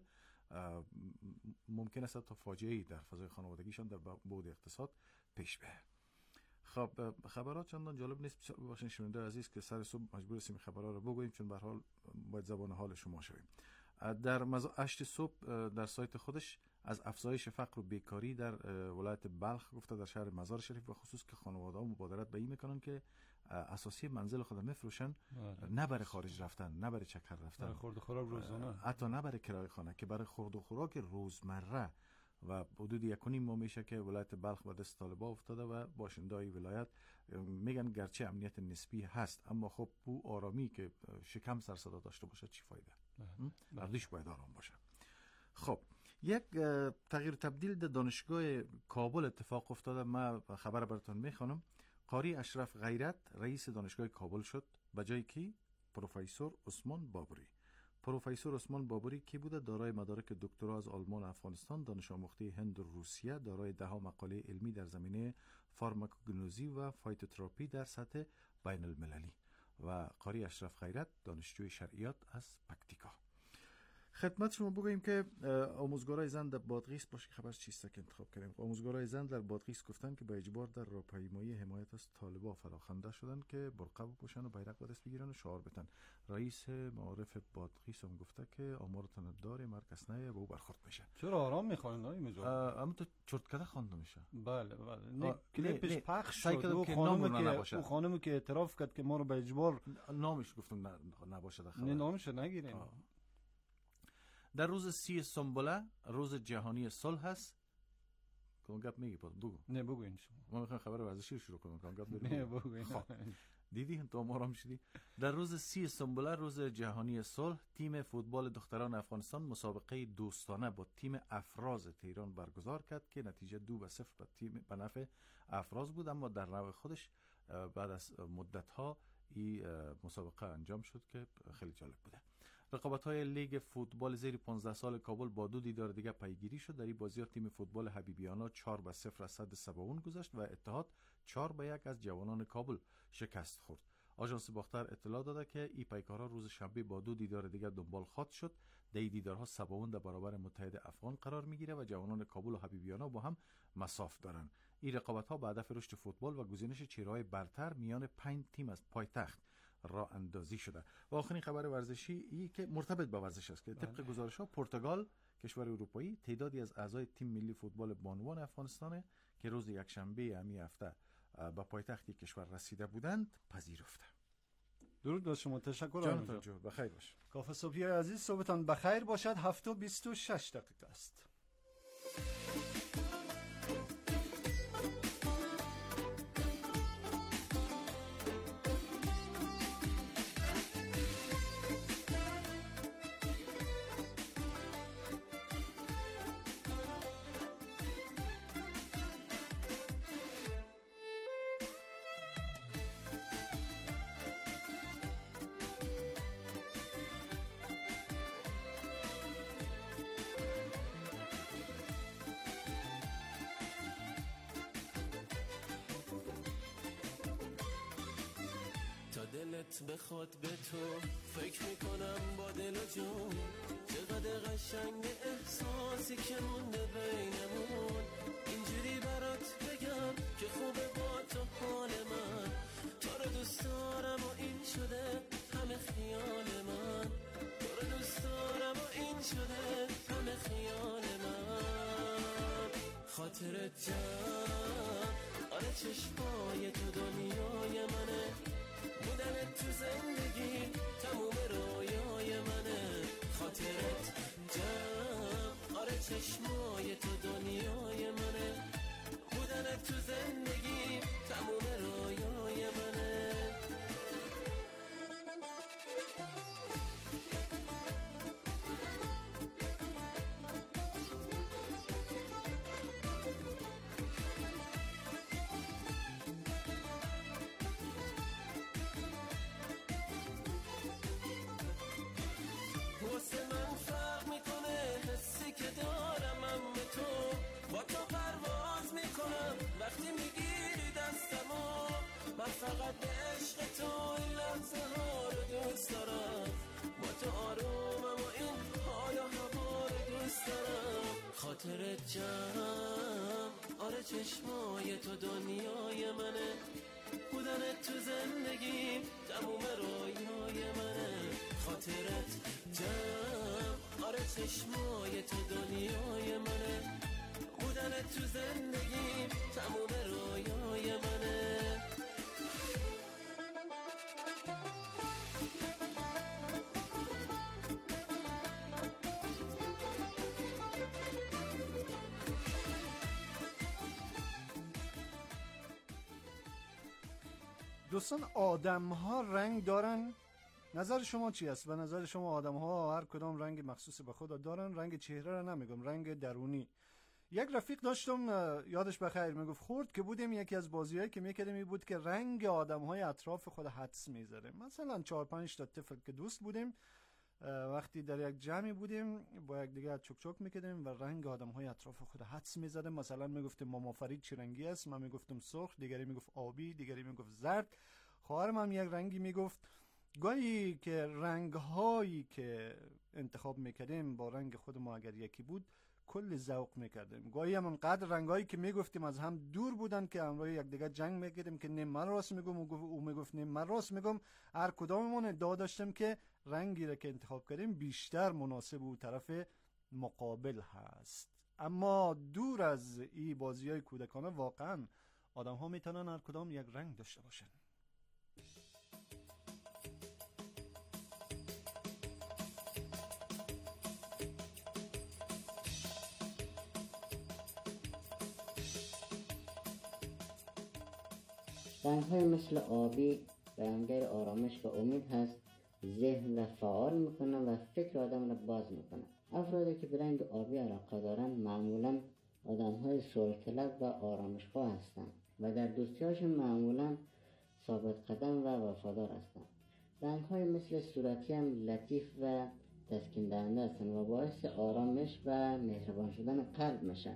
ممکن است تا فاجعه‌ای در فضای خانوادگیشان در بعد اقتصاد پیش بیاید. خب خبرات چندان جالب نیست باشین شنونده عزیز که سر صبح مجبور هستیم خبرها رو بگوییم، چون به هر حال باید زبان حال شما شویم. در هشت صبح در سایت خودش از افزایش فقر و بیکاری در ولایت بلخ گفته در شهر مزار شریف و خصوص که خانواده‌ها مبادرت به این میکنن که اساسی منزل خود میفروشن، نه برای خارج رفتن، نه برای چکر رفتن،
برای خورد و خوراک روزانه،
حتی نه برای کرایه خانه، که برای خورد و خوراک روزمره. و حدود یک و نیم ماه میشه که ولایت بلخ به دست طالبان افتاده و باشنده‌های ولایت میگن گرچه امنیت نسبی هست اما خب او آرامی که شکم سر صدا داشته باشه چی فایده؟ مردیش باید آرام باشه. خب یک تغییر تبدیل در دانشگاه کابل اتفاق افتاده. من خبر براتون میخوانم. قاری اشرف غیرت رئیس دانشگاه کابل شد به جای کی؟ پروفسور عثمان بابری. پروفسور عثمان بابری کی بوده؟ دارای مدارک دکترا از آلمان و افغانستان، دانش آموخته هند و روسیه، دارای ده ها مقاله علمی در زمینه فارماکوگنوزی و فایتوتراپی در سطح بین المللی. و قاری اشرف غیرت دانشجوی شرعیات از پکتیکا. خدمت شما بگوییم که آموزگارای زن در بادغیس، باشه خبر چیست که انتخاب کردیم. آموزگارای زن در بادغیس گفتن که به اجبار در راهپیمایی حمایت از طالبان فراخوانده شدن که برقه بپوشن و بیرق به دست بگیرن و شعار بتن. رئیس معارف بادغیس هم گفته که آمارتون داره مرکز نه به او برخورد میشه.
چرا آرام میخوانن آقای میجا؟
اما تو چرتکده خوانده میشه.
بله بله. نه کلیپش پخش
شد.
او خانم که او خانم که اعتراف کرد که ما رو به اجبار
نامش گفتم نباشه داخل.
نه نامش نگیرین.
در روز سی سنبله روز جهانی صلح هست. کدوم گپ میگی پس بگو.
نه بگوین شما.
ما میخوایم خبر ورزشی رو شروع کنیم. کدوم گپ
بریم. نه بگوین.
دیدی تو آرام شدی. در روز سی سنبله روز جهانی صلح تیم فوتبال دختران افغانستان مسابقه دوستانه با تیم افراز تهران برگزار کرد که نتیجه دو به صفر به تیم به نفع افراز بود، اما در نوع خودش بعد از مدت ها این مسابقه انجام شد که خیلی جالب بوده. رقابت‌های لیگ فوتبال زیر پانزده سال کابل با دو دیدار دیگه پیگیری شد. در این بازی‌ها تیم فوتبال حبیبیانا چهار به صفر از صد سبعون گذشت و اتحاد چهار به یک از جوانان کابل شکست خورد. آژانس باختر اطلاع داده که این پیکارها روز شنبه با دو دیدار دیگه دنبال خواهد شد. در این دیدارها سبعون در برابر متحد افغان قرار میگیره و جوانان کابل و حبیبیانا با هم مساف دارن. این رقابت‌ها به هدف رشد فوتبال و گزینش چهره‌های برتر میان پنج تیم از پایتخت راه اندازی شده. و آخرین خبر ورزشی ای که مرتبط با ورزش است که طبق گزارش‌ها پرتغال کشور اروپایی تعدادی از اعضای تیم ملی فوتبال بانوان افغانستان که روز یکشنبه همین هفته به پایتخت کشور رسیده بودند پذیرفته.
درود بر شما. تشکر.
جانتان جو بخیر باش.
کافه صبحی عزیز صبحتان بخیر باشد. هفت و بیست و شش دقیقه است.
دلت بخواد به تو فکر میکنم با دل و جون چقدر قشنگ احساسی که مونده بینمون اینجوری برات بگم که خوبه با تو حال من تو رو دوست دارم و این شده همه خیال من تو رو دوست دارم و این شده همه خیال من خاطرت جمع آره چشمای تو دنیای منه بودن تو زندگی تموم رویای منه خاطرت جمع آره چشمای تو دنیای منه بودن تو زندگی تموم رویای منه وقتی میگیری دستمو من فقط به عشق تو این لحظه ها رو دوست دارم با تو آرومم و این حال و هوا رو دوست دارم خاطرت جمع آره چشمای تو دنیای منه بودنت تو زندگیم تموم رویای منه خاطرت جمع آره چشمای تو دنیای منه بودنت تو زندگیم تموم رویای منه
دوستان آدم ها رنگ دارن؟ نظر شما چی است؟ به نظر شما آدم ها هر کدام رنگ مخصوص به خود دارن؟ رنگ چهره رو نمیگم، رنگ درونی. یک رفیق داشتم یادش بخیر میگفت خورد که بودیم یکی از بازیایی که میکردیم این بود که رنگ آدم های اطراف خود حدس میذاره. مثلا چهار پنج تا طفل که دوست بودیم وقتی در یک جمعی بودیم با یک دیگه چک چک میکردیم و رنگ آدم های اطراف خود حدس میزدیم. مثلا میگفتیم ماما فرید چه رنگی است، من میگفتم سرخ، دیگری میگفت آبی، دیگری میگفت زرد، خواهرم هم یک رنگی میگفت. گاهی که رنگ هایی که انتخاب میکردیم با رنگ خود ما اگر یکی بود کل ذوق میکردیم. گاهی هم انقدر رنگایی که میگفتیم از هم دور بودن که همراه یک دیگه جنگ میکردیم که نیم من راست میگم او میگفت نیم من راست میگم. هر کداممون ادعا داشتیم که رنگی را که انتخاب کردیم بیشتر مناسب او طرف مقابل هست. اما دور از این بازیای کودکانه واقعا آدم ها میتونن هر کدام یک رنگ داشته باشن.
رنگ‌های مثل آبی رنگ‌های آرامش و امید هست، ذهن را فعال میکنه و فکر آدم را باز میکنه. افرادی که به رنگ آبی علاقه دارن معمولا آدم‌های صلح‌طلب و آرامش‌خواه هستند و در دوستی‌هاشون معمولا ثابت قدم و وفادار هستند. رنگ‌های مثل صورتی هم لطیف و تسکین دهنده هستند و باعث آرامش و مهربان شدن قلب میشن.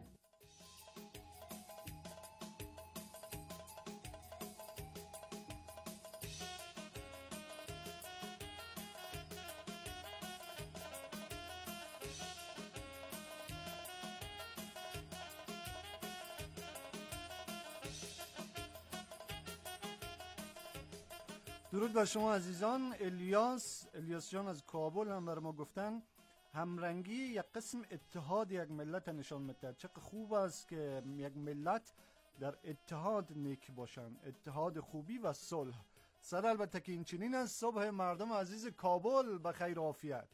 درود بر شما عزیزان. الیاس الیاس جان از کابل هم بر ما گفتن همرنگی یک قسم اتحاد یک ملت نشان میده. چقدر خوب است که یک ملت در اتحاد نیک باشن، اتحاد خوبی و صلح. صد البته که این چنین است. صبح مردم عزیز کابل به خیر و عافیت.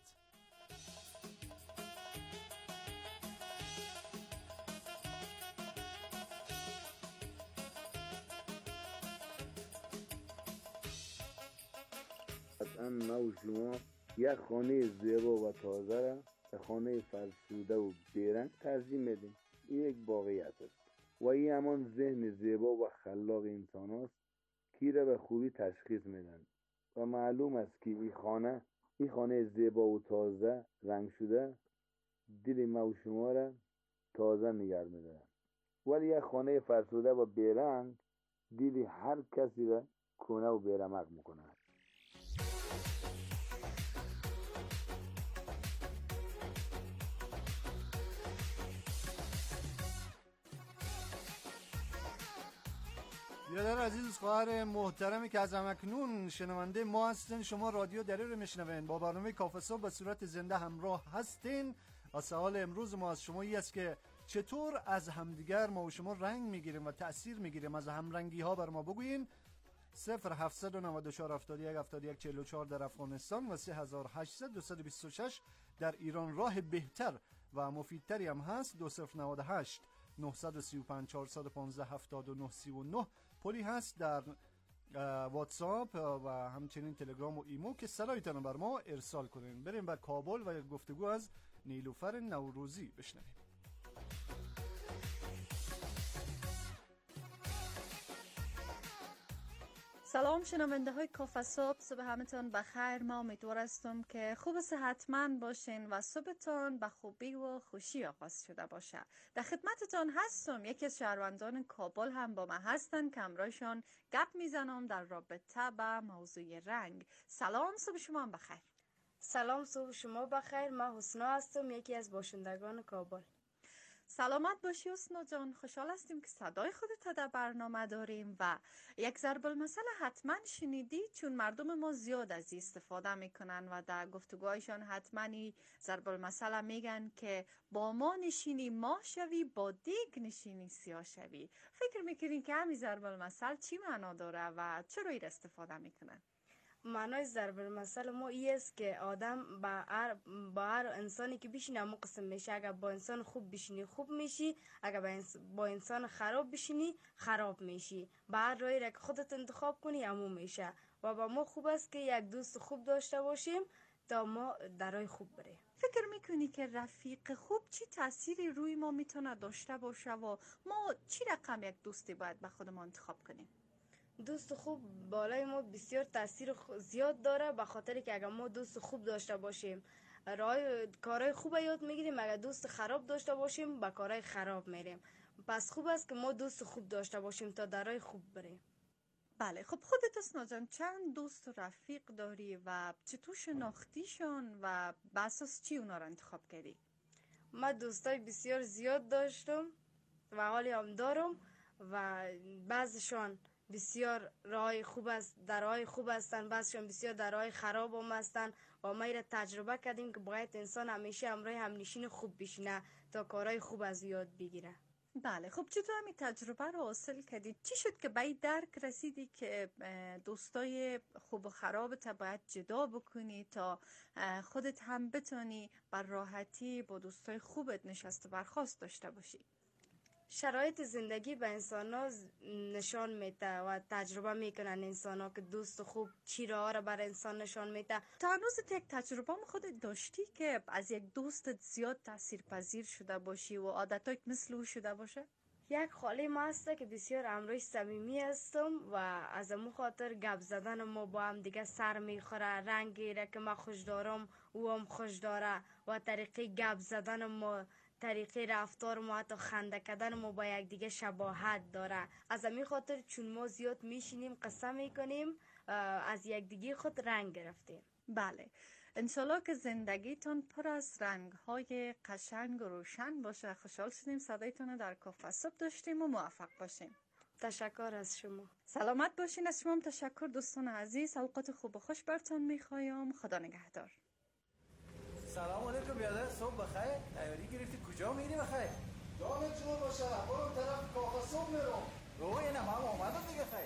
من و شما یک خانه زیبا و تازه را به خانه فرسوده و بیرنگ ترجیح میدیم. این یک واقعیت است و این همان ذهن زیبا و خلاق انسان است که را به خوبی تشخیص میدن و معلوم است که این خانه این خانه زیبا و تازه رنگ شده دل ما و شما را تازه نگه میدارد، ولی یک خانه فرسوده و بیرنگ دل هر کسی را کونه و بیرمق میکنه.
برادر عزیز خواهر محترمی که از همکنون شنونده ما هستین، شما رادیو دری رو میشنوین، با برنامه کافه صبح به صورت زنده همراه هستین و سوال امروز ما از شما این است که چطور از همدیگر ما و شما رنگ میگیریم و تأثیر میگیریم؟ از همرنگی ها بر ما بگوین. صفر هفتصد و نود و چهار هفتاد و یک هفتاد و یک چهل و چهار در افغانستان و سه هزار و هشتصد دویست و بیست و شش در ایران. راه بهتر و مفیدتری هم هست دو صفر نود و هشت نهصد و سی و پنج چهارصد و پانزده هفتاد و نه سی و نه پلی هست در واتساپ و همچنین تلگرام و ایمو که صدایتان بر ما ارسال کنین. بریم به کابل و یک گفتگو از نیلوفر نوروزی بشنویم.
سلام شنونده های کافه صبح، صبح همتون بخیر. ما امیدوار هستم که خوب و صحتمند باشین و صبحتون به خوبی و خوشی آغاز شده باشه. در خدمتتون هستم. یکی از شهروندان کابل هم با من هستن که همراهشان گپ میزنم در رابطه به موضوع رنگ. سلام، صبح شما هم بخیر.
سلام، صبح شما بخیر. من حسنا هستم، یکی از باشندگان کابل.
سلامت باشی حسنا جان، خوشحال هستیم که صدای خودت در برنامه داریم و یک ضرب المثل حتما شنیدی، چون مردم ما زیاد از استفاده میکنن و در گفتگوهایشان حتما ضرب المثل میگن که با ما نشینی ما شوی، با دیگ نشینی سیاه شوی. فکر میکنین که همین ضرب المثل چی معنا داره و چرا این استفاده میکنن؟
معنای ضرب المثل ما این است که آدم با هر با هر انسانی که بشینه همون قسم میشه. اگر با انسان خوب بشینی خوب میشی، اگر با انسان خراب بشینی خراب میشی. با هر راهی را که خودت انتخاب کنی همون میشه. و با ما خوب است که یک دوست خوب داشته باشیم تا ما در راه خوب بریم.
فکر میکنی که رفیق خوب چی تأثیری روی ما میتونه داشته باشه و ما چی رقم یک دوستی باید به خودمون انتخاب کنیم؟
دوست خوب بالای ما بسیار تاثیر زیاد داره، به خاطر که اگر ما دوست خوب داشته باشیم راه کارهای خوب یاد میگیریم، اگر دوست خراب داشته باشیم به کارهای خراب میریم. پس خوب است که ما دوست خوب داشته باشیم تا در راه خوب بریم.
بله، خب خودت اسنا جان چند دوست و رفیق داری و چطور شناختیشون و به اساس چی اونا رو انتخاب کردی؟
من دوستای بسیار زیاد داشتم و حالی هم دارم و بعضشان بسیار راه خوب است، در راه خوب هستن، بعضشان بسیار در راه خراب هم هستن و ما را تجربه کردیم که باید انسان همیشه همراه همنشین خوب بشینه تا کارهای خوب از یاد بگیره.
بله، خب چطور همین تجربه رو حاصل کردی؟ چی شد که به این درک رسیدی که دوستای خوب و خرابت باید جدا بکنی تا خودت هم بتونی بر راحتی با دوستای خوبت نشست و برخاست داشته باشی؟
شرایط زندگی به انسان ها نشان میده و تجربه میکنن انسان ها که دوست خوب چی راه را بر انسان نشان میده.
تا هنوز یک تجربه خودت داشتی که از یک دوستت زیاد تأثیر پذیر شده باشی و عادتات مثل او شده باشه؟
یک خاله ما هسته که بسیار امروش صمیمی هستم و از امو خاطر گپ زدن ما با هم دیگه سر میخوره. رنگی را که ما خوش دارم او هم خوش داره و طریقه گپ زدن ما، طریقه رفتار ما، حتی خنده کردن ما با یک دیگه شباهت داره. از همین خاطر چون ما زیاد میشینیم قسم میکنیم از یک دیگه خود رنگ گرفتیم.
بله، انشالله که زندگیتون پر از رنگ‌های قشنگ و روشن باشه. خوشحال شدیم صدایتون در کافه صبح داشتیم و موفق باشیم.
تشکر از شما.
سلامت باشین. از شما هم تشکر دوستان عزیز. اوقات خوب و خوش براتون میخوایم. خدا نگهدار.
سلام علیکم بیادر، صبح بخیر. تیاری گرفتی کجا میری بخیر؟
دامت شما باشه، برو طرف کافه صبح میرم.
روی اینم هم آمدم دیگه خیر.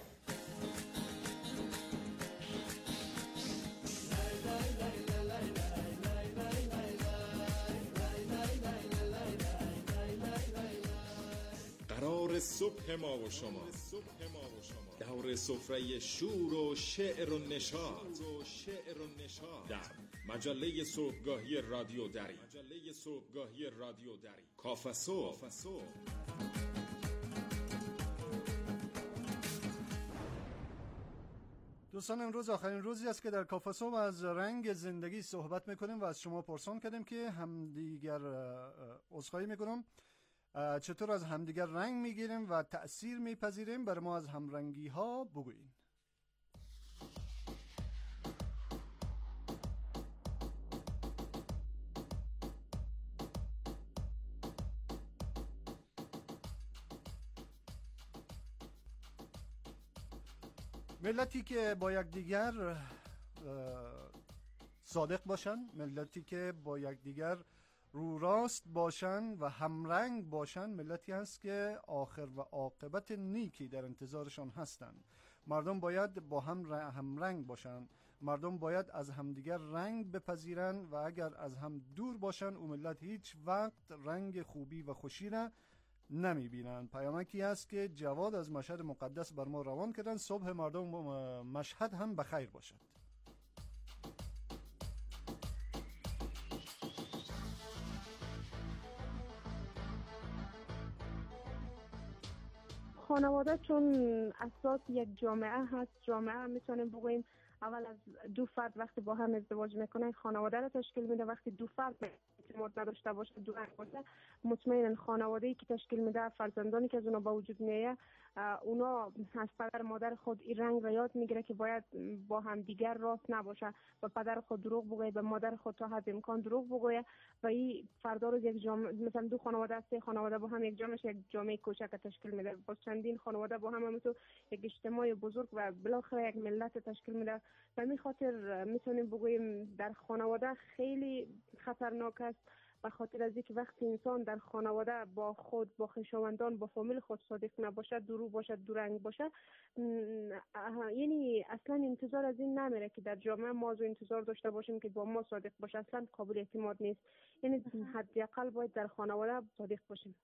قرار صبح ما و شما، دور سفره شور و شعر و نشاط در مجله صبحگاهی رادیو دری. کافه صبح.
دوستان، امروز آخرین روزی است که در کافه صبح از رنگ زندگی صحبت میکنیم و از شما پرسان کردیم که همدیگر عذرخواهی میکنم چطور از همدیگر رنگ میگیریم و تأثیر میپذیریم. بر ما از همرنگی ها بگویین. ملتی که با یکدیگر صادق باشن، ملتی که با یکدیگر رو راست باشن و همرنگ باشن، ملتی هست که آخر و عاقبت نیکی در انتظارشان هستند. مردم باید با هم همرنگ باشن، مردم باید از همدیگر رنگ بپذیرن و اگر از هم دور باشن او ملت هیچ وقت رنگ خوبی و خوشی را نمی بینن. پیامکی است که جواد از مشهد مقدس بر ما روان کردن. صبح مردم مشهد هم بخیر باشد.
خانواده چون اساس یک جامعه هست، جامعه میتونیم بگوییم اول از دو فرد وقتی با هم ازدواج میکنن خانواده رو تشکیل میده. وقتی دو فرد اعتماد نداشته باشه، دو رنگ باشه، مطمئنا خانواده‌ای که تشکیل میده، فرزندانی که از اونا با وجود میاد، اونا از پدر مادر خود این رنگ را یاد میگیره که باید با هم دیگر راست نباشه، با پدر خود دروغ بگویه، به مادر خود تا حد امکان دروغ بگویه و این فردا روز یک جامعه، مثلا دو خانواده سه خانواده با هم یک جامعه یک جامعه کوچک تشکیل میده، با چندین خانواده با هم مثل یک اجتماع بزرگ و بالاخره یک ملت تشکیل میده. و همین خاطر میتونیم بگوییم در خانواده خیلی خطرناک است، به خاطر از اینکه وقتی انسان در خانواده با خود، با خویشاوندان، با فامیل خود صادق نباشه، دروغ باشه، دو رنگ باشه، یعنی اصلا انتظار از این نمیره که در جامعه ما از انتظار داشته باشیم که با ما صادق باشه، اصلا قابل اعتماد نیست. یعنی حداقل باید در خانواده صادق باشیم.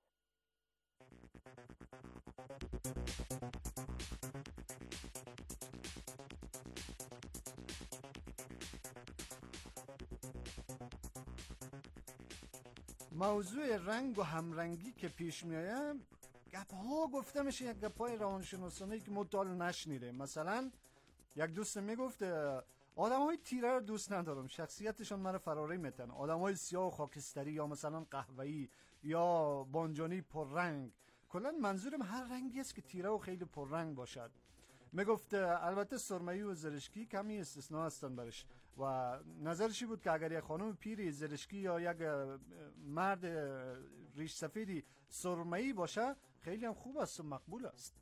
موضوع رنگ و همرنگی که پیش میآید، گپ ها گفته میشه، یک گپ های روانشناسانه که مطال نشنیده. مثلا یک دوست میگفت آدم های تیره رو دوست ندارم، شخصیتشون مرا فراری میتن. آدم های سیاه و خاکستری یا مثلا قهوه‌ای یا بانجانی پررنگ، کلا منظورم هر رنگی است که تیره و خیلی پررنگ باشد. میگفت البته سرمه‌ای و زرشکی کمی استثناء هستن برش و نظرشی بود که اگر یک خانم پیری زرشکی یا یک مرد ریش سفیدی سرمه‌ای باشه خیلی هم خوب است و مقبول است.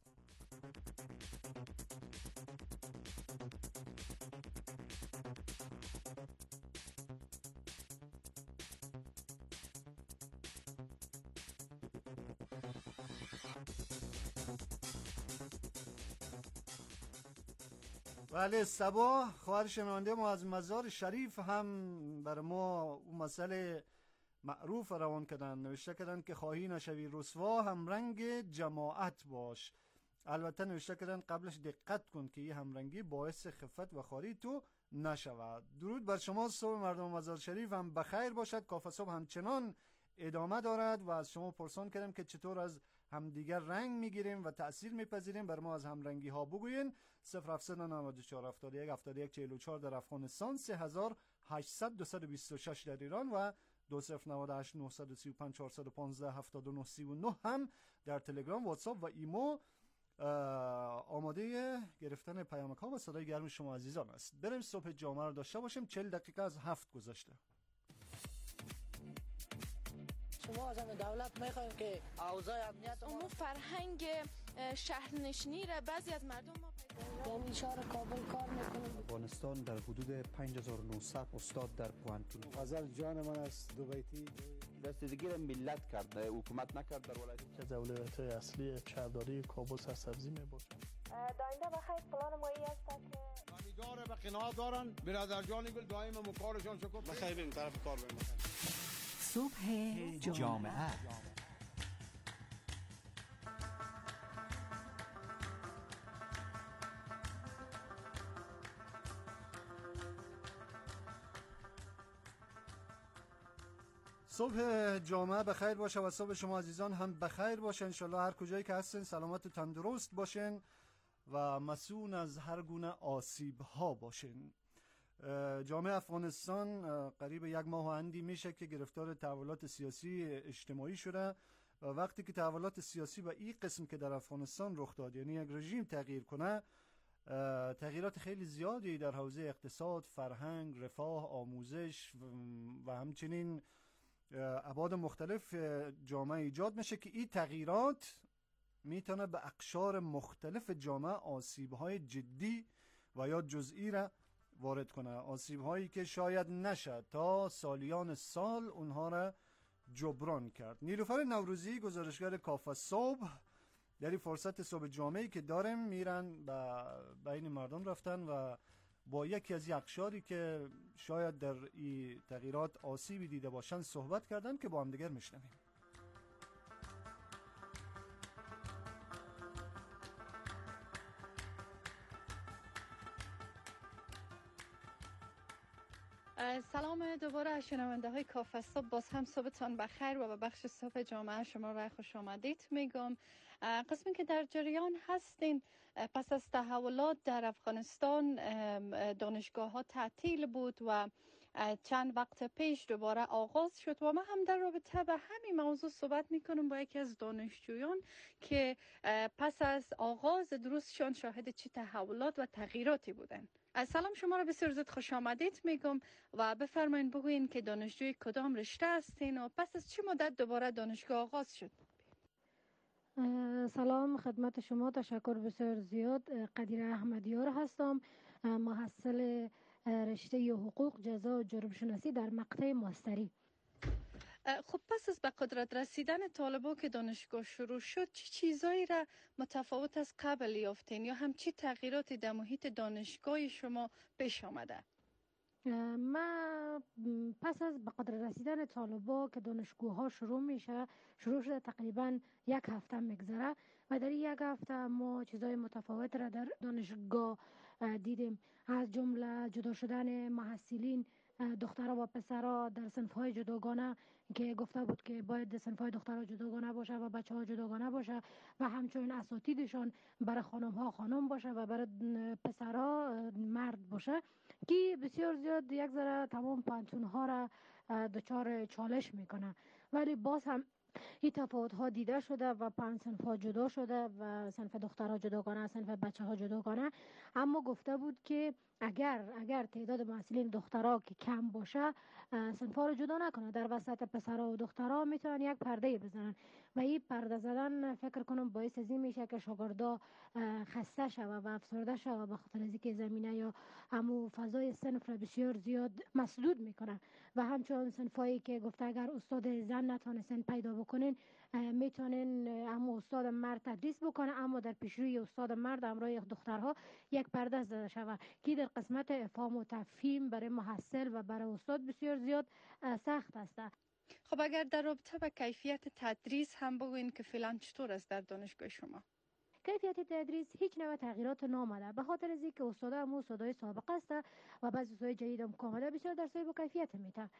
بله، صبا خواهر شنونده ما از مزار شریف هم بر ما اون مسئله معروف روان کردن. نوشته کردن که خواهی نشوی رسوا هم رنگ جماعت باش. البته نوشته کردن قبلش دقت کن که این همرنگی باعث خفت و خاری تو نشود. درود بر شما، صبح مردم مزار شریف هم بخیر باشد. کافه صبح همچنان ادامه دارد و از شما پرسان کردم که چطور از همدیگر رنگ میگیریم و تأثیر میپذیریم. بر ما از همرنگی ها بگوین. صفر هفت نه نه چهار هفت یک هفت یک چهل و چهار در افغانستان، سه هزار و هشتصد دویست و بیست و شش در ایران و دو صفر نه هشت نه سه پنج چهار یک پنج هفت نه سه نه هم در تلگرام، واتساپ و ایمو آماده گرفتن پیامک ها و صدای گرم شما عزیزان است. بریم صبح جامعه رو داشته باشیم. چهل دقیقه از هفت گذشته.
شما از دولت میخوایم که اوضاع امنیت
اون فرهنگ شهرنشینی را بعضی از مردم ما
پیدا یعنی شهر کابل کار میکنم.
افغانستان در حدود پنج هزار و نهصد استاد در پوهنتون.
غزل جان من است دو بیتی
رسیدگی را ملت کرده، حکومت نکرد. در ولایت
که دولت اصلی شهرداری کابل سرسبزی میباشد.
داینده بخیر پلان مایی است که
امیدواره به قناعت دارن. برادر جانی گل دائم مکارشان شکر
بخیر بریم طرف کار بریم.
صبح جامعه.
صبح جامعه بخیر باشه و صبح شما عزیزان هم بخیر باشه. انشالله هر کجایی که هستین سلامت و تندرست باشین و مسئول از هر گونه آسیب ها باشین. جامعه افغانستان قریب یک ماه و اندی میشه که گرفتار تحولات سیاسی اجتماعی شده و وقتی که تحولات سیاسی به این قسم که در افغانستان رخ داد، یعنی یک رژیم تغییر کنه، تغییرات خیلی زیادی در حوزه اقتصاد، فرهنگ، رفاه، آموزش و همچنین ابعاد مختلف جامعه ایجاد میشه که این تغییرات میتونه به اقشار مختلف جامعه آسیب‌های جدی و یا جزئی را وارد کنه، آسیب‌هایی که شاید نشد تا سالیان سال اونها را جبران کرد. نیلوفر نوروزی گزارشگر کافه صبح در این فرصت صبح جامعه‌ای که داریم میرن و بین مردم رفتن و با یکی از اقشاری که شاید در این تغییرات آسیبی دیده باشن صحبت کردن که با هم دیگر میشنویم.
سلام دوباره شنونده های کافه صبح، باز هم صبحتان بخیر و به بخش صبح جامعه شما را خوش آمدید میگم. قسمی که در جریان هستین، پس از تحولات در افغانستان دانشگاه ها تعطیل بود و چند وقت پیش دوباره آغاز شد و ما هم در رابطه به همین موضوع صحبت میکنم با یکی از دانشجویان که پس از آغاز دروسشان شاهد چه تحولات و تغییراتی بودن. سلام، شما را بسیار زود خوش آمدید میگم و بفرمایید بگوین که دانشجوی کدام رشته هستین و پس از چه مدت دوباره دانشگاه آغاز شد؟
سلام خدمت شما، تشکر بسیار زیاد. قدیر احمدیار هستم، محصل رشته حقوق جزا و جرم شناسی در مقطع ماستری.
خب پس از به قدرت رسیدن طالبان که دانشگاه شروع شد، چه چیزایی را متفاوت از قبل یافتین یا هم چه تغییراتی در محیط دانشگاه شما پیش آمده؟
ما پس از به قدرت رسیدن طالبان که دانشگاه ها شروع میشه شروع شده تقریبا یک هفته میگذره و در یک هفته ما چیزای متفاوت را در دانشگاه دیدیم، از جمله جدا شدن محصلین دخترها و پسرها در صنف‌های جداگانه که گفته بود که باید صنف‌های دخترها جداگانه باشه و بچه‌ها جداگانه باشه و همچنین اساتیدشان برای خانم‌ها خانم باشه و برای پسرها مرد باشه، که بسیار زیاد یک ذره تمام پانتون‌ها را دچار چالش میکنه. ولی باز هم این تفاوت ها دیده شده و پنج صنف ها جدا شده و صنف دخترها جداگانه، صنف بچه ها جداگانه. اما گفته بود که اگر اگر تعداد محصلین دخترها که کم باشه صنف ها رو جدا نکنه، در وسط پسرها و دخترها میتونن یک پرده بزنن و این پرده زدن فکر کنم باعث از این میشه که شاگردا خسته شوه و افسرده شوه به خاطر از اینکه زمینه یا همو فضای صنف را بسیار زیاد مسدود میکنه. و همچنین صنفایی که گفته اگر استاد زن نتونستن پیدا بکنین میتونن اما استاد مرد تدریس بکنه، اما در پیشروی استاد مرد همراه دخترها یک پرده زده شوه که در قسمت افهام و تفهیم برای محصل و برای استاد بسیار زیاد سخت است.
خب اگر در رابطه با کیفیت تدریس هم بگوین که فعلا چطور است در دانشگاه شما؟
کیفیت تدریس هیچ نوع تغییرات نامده، به خاطر از اینکه استادا هم استادای سابقه است و بعضی استادای جدید هم آمده بسیار درسای با کیفیت میده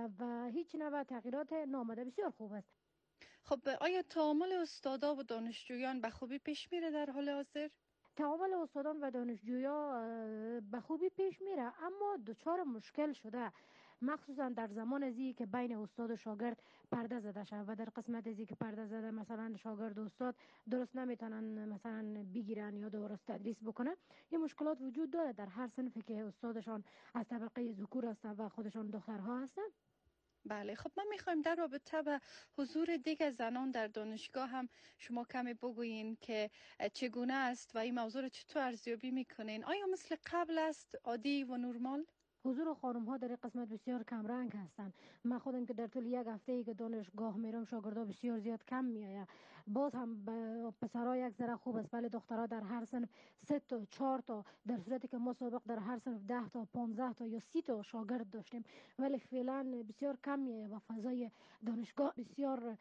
و هیچ نوع تغییرات نامده، بسیار خوب است.
خب آیا تعامل استادا و دانشجویان به خوبی پیش میره در حال حاضر؟
تعامل استادان و دانشجویان به خوبی پیش میره، اما دچار مشکل شده، مخصوصا در زمان ازی که بین استاد و شاگرد پرده زده شد و در قسمت ازی که پرده زده مثلا شاگرد و استاد درست نمیتونن مثلا بگیرن یا درست تدریس بکنن. این مشکلات وجود داره در هر صنفی که استادشان از طبقه ذکور هستن و خودشان دخترها هستن.
بله، خب ما میخوایم در رابطه با حضور دیگر زنان در دانشگاه هم شما کمی بگویین که چگونه است و این موضوع رو چطور ارزیابی میکنین؟ آیا مثل قبل است، عادی و نرمال؟
حضور خانم ها در قسمت بسیار کم رنگ هستند. من خودم که در طول یک هفته ای که دانشگاه میرم شاگردا بسیار زیاد کم میآید. باز هم پسرها یک ذره خوب است، ولی دخترها در هر صنف سه تا چهار تا، در صورتی که ما سابق در هر صنف ده تا پانزده تا یا سی تا شاگرد داشتیم، ولی فعلا بسیار کم میآید و فضای دانشگاه بسیار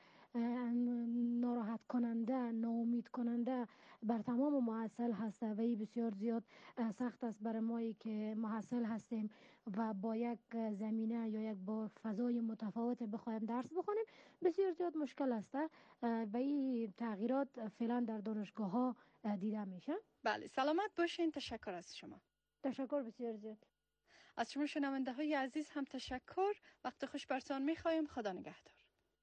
ناراحت کننده، ناامید کننده بر تمام محصل هست و این بسیار زیاد سخت است برای ما که محصل هستیم و با یک زمینه یا یک با فضای متفاوت بخوایم درس بخونیم. بسیار زیاد مشکل است و این تغییرات فعلا در دانشگاه ها دیده میشه.
بله، سلامت باشین. تشکر از شما.
تشکر بسیار زیاد.
از شما شنونده های عزیز هم تشکر. وقت خوش برتان میخوایم. خدا نگهدار.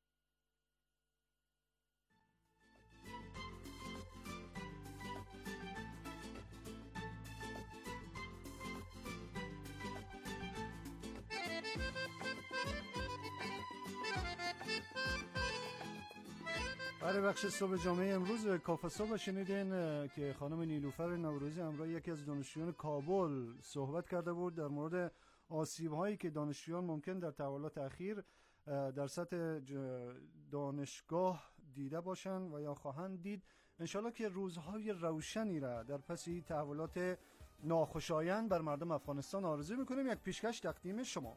برای بخش صبح جامعه امروز کافه صبح شنیدین که خانم نیلوفر نوروزی همراه یکی از دانشجویان کابل صحبت کرده بود در مورد آسیب هایی که دانشجویان ممکن در تحولات اخیر در سطح دانشگاه دیده باشند و یا خواهند دید. انشالله که روزهای روشنی را در پس این تحولات ناخوشایند بر مردم افغانستان آرزو میکنیم. یک پیشکش تقدیم شما.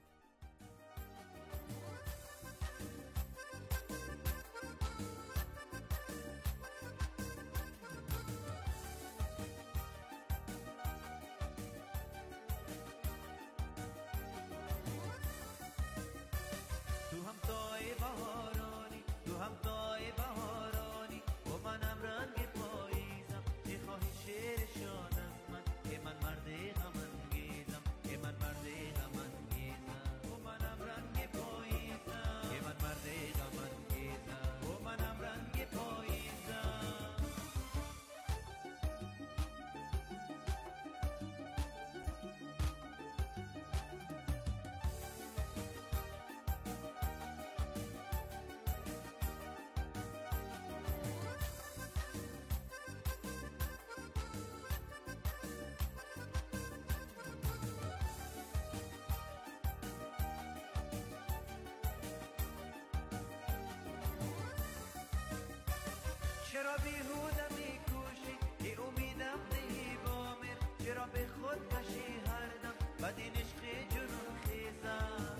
چرا بیهوده میکوشی که امیدم دهی بامر چرا به خود کشی هر دم بعد این عشق جنون خیزم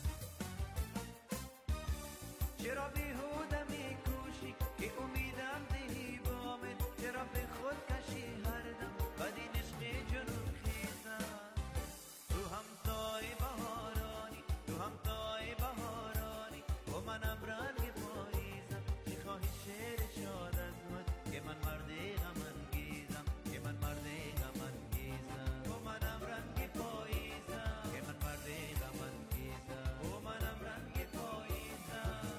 چرا بیهوده میکوشی که امیدم دهی بامر چرا به خود کشی هر دم بعد این عشق جنون خیزم تو هم تای بهارانی تو هم تای بهارانی و منم رنگ پاییزم چی خواهی شعر شاد از من که من مرد غم انگیزم که من مرد غم انگیزم و منم رنگ پاییزم که من مرد غم انگیزم و منم رنگ پاییزم.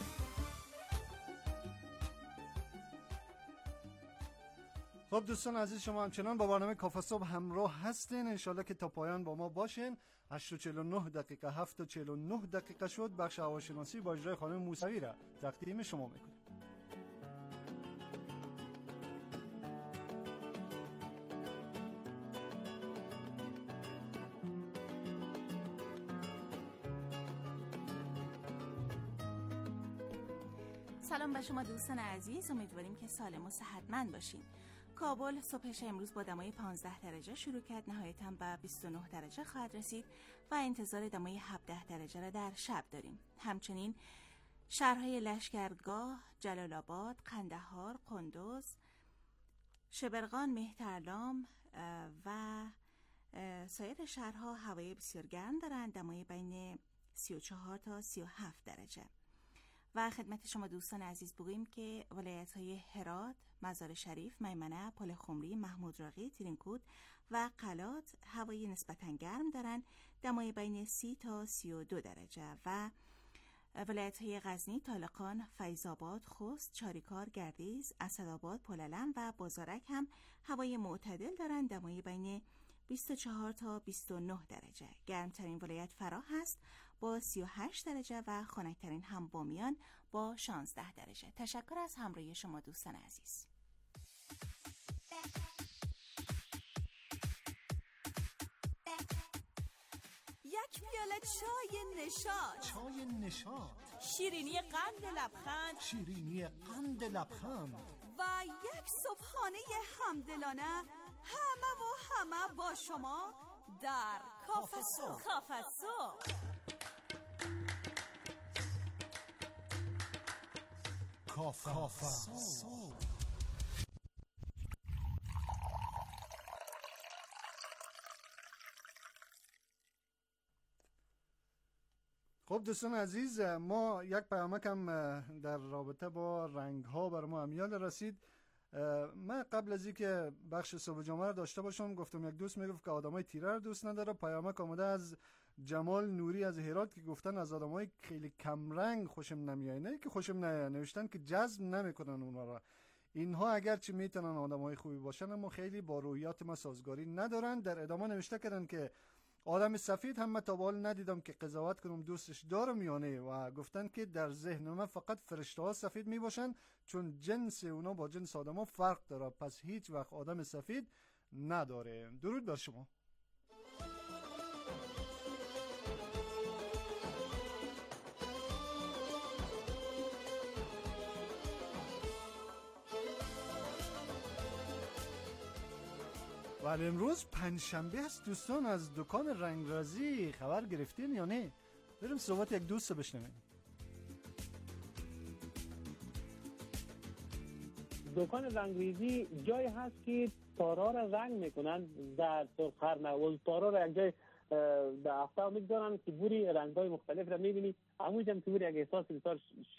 خب دوستان عزیز، شما همچنان با برنامه کافه صبح همراه هستین. انشالله که تا پایان با ما باشین. هشت و چهل و نه دقیقه هفت و چهل و نه دقیقه شد. بخش هواشناسی با اجرای خانم موسوی را تقدیم شما میکنیم.
سلام به شما دوستان عزیز، امیدواریم که سالم و صحتمند باشین. کابل صبحش امروز با دمای پانزده درجه شروع کرد، نهایتاً به بیست و نه درجه خواهد رسید و انتظار دمای هفده درجه را در شب داریم. همچنین شهرهای لشکرگاه، جلال آباد، قندهار، قندوز، شبرغان، مهترلام و سایر شهرها هوای بسیار گرم دارند، دمای بین سی و چهار تا سی و هفت درجه. و خدمت شما دوستان عزیز بگوییم که ولایت‌های هرات، مزار شریف، میمنه، پل خمری، محمود راقی، ترینکود و قلات هوای نسبتاً گرم دارند، دمای بین سی تا سی و دو درجه. و ولایت‌های غزنی، طالقان، فیض‌آباد، خوست، چاریکار، گردیز، اسدآباد، پلالم و بازارک هم هوای معتدل دارند، دمای بین بیست و چهار تا بیست و نه درجه. گرمترین ولایت فراه هست با سی و هشت درجه و خنک‌ترین هم بامیان با شانزده درجه. تشکر از همراهی شما دوستان عزیز.
یک پیاله چای نشاط،
چای نشاط،
شیرینی قند لبخند،
شیرینی قند لبخند
و یک صبحانه همدلانه، همه و همه با شما در کافه صبح. کافه صبح
کافه صبح. خب دوستان عزیز، ما یک پیامک هم در رابطه با رنگ ها بر ما امیال رسید. من قبل از اینکه بخش صبح جمعه رو داشته باشم گفتم یک دوست میگفت که آدمای تیره رو دوست نداره. پیامک آمده از جمال نوری از هرات که گفتن از آدمای خیلی کم رنگ خوشم نمیاد. نه که خوشم نمیاد، نوشتن که جذب نمیکنن اونا را. اینها اگرچه میتونن آدمای خوبی باشن اما خیلی با روحیات ما سازگاری ندارن. در ادامه نوشته کردن که آدم سفید هم من تا به حال ندیدم که قضاوت کنم دوستش دارم یا نه، و گفتن که در ذهن من فقط فرشته ها سفید می باشن چون جنس اونا با جنس آدم ها فرق داره، پس هیچ وقت آدم سفید نداره. درود بر شما. ولی امروز پنجشنبه است دوستان، از دکان رنگرازی خبر گرفتین یا نه؟ بریم صحبت یک دوست بشنویم.
دکان رنگریزی جایی هست که تارا را رنگ میکنن در سرخرنه و تارا را یک جای در هفته میگذارن که بوری رنگ‌های مختلف را میبینی، همونجا که بوری یک احساس بسیار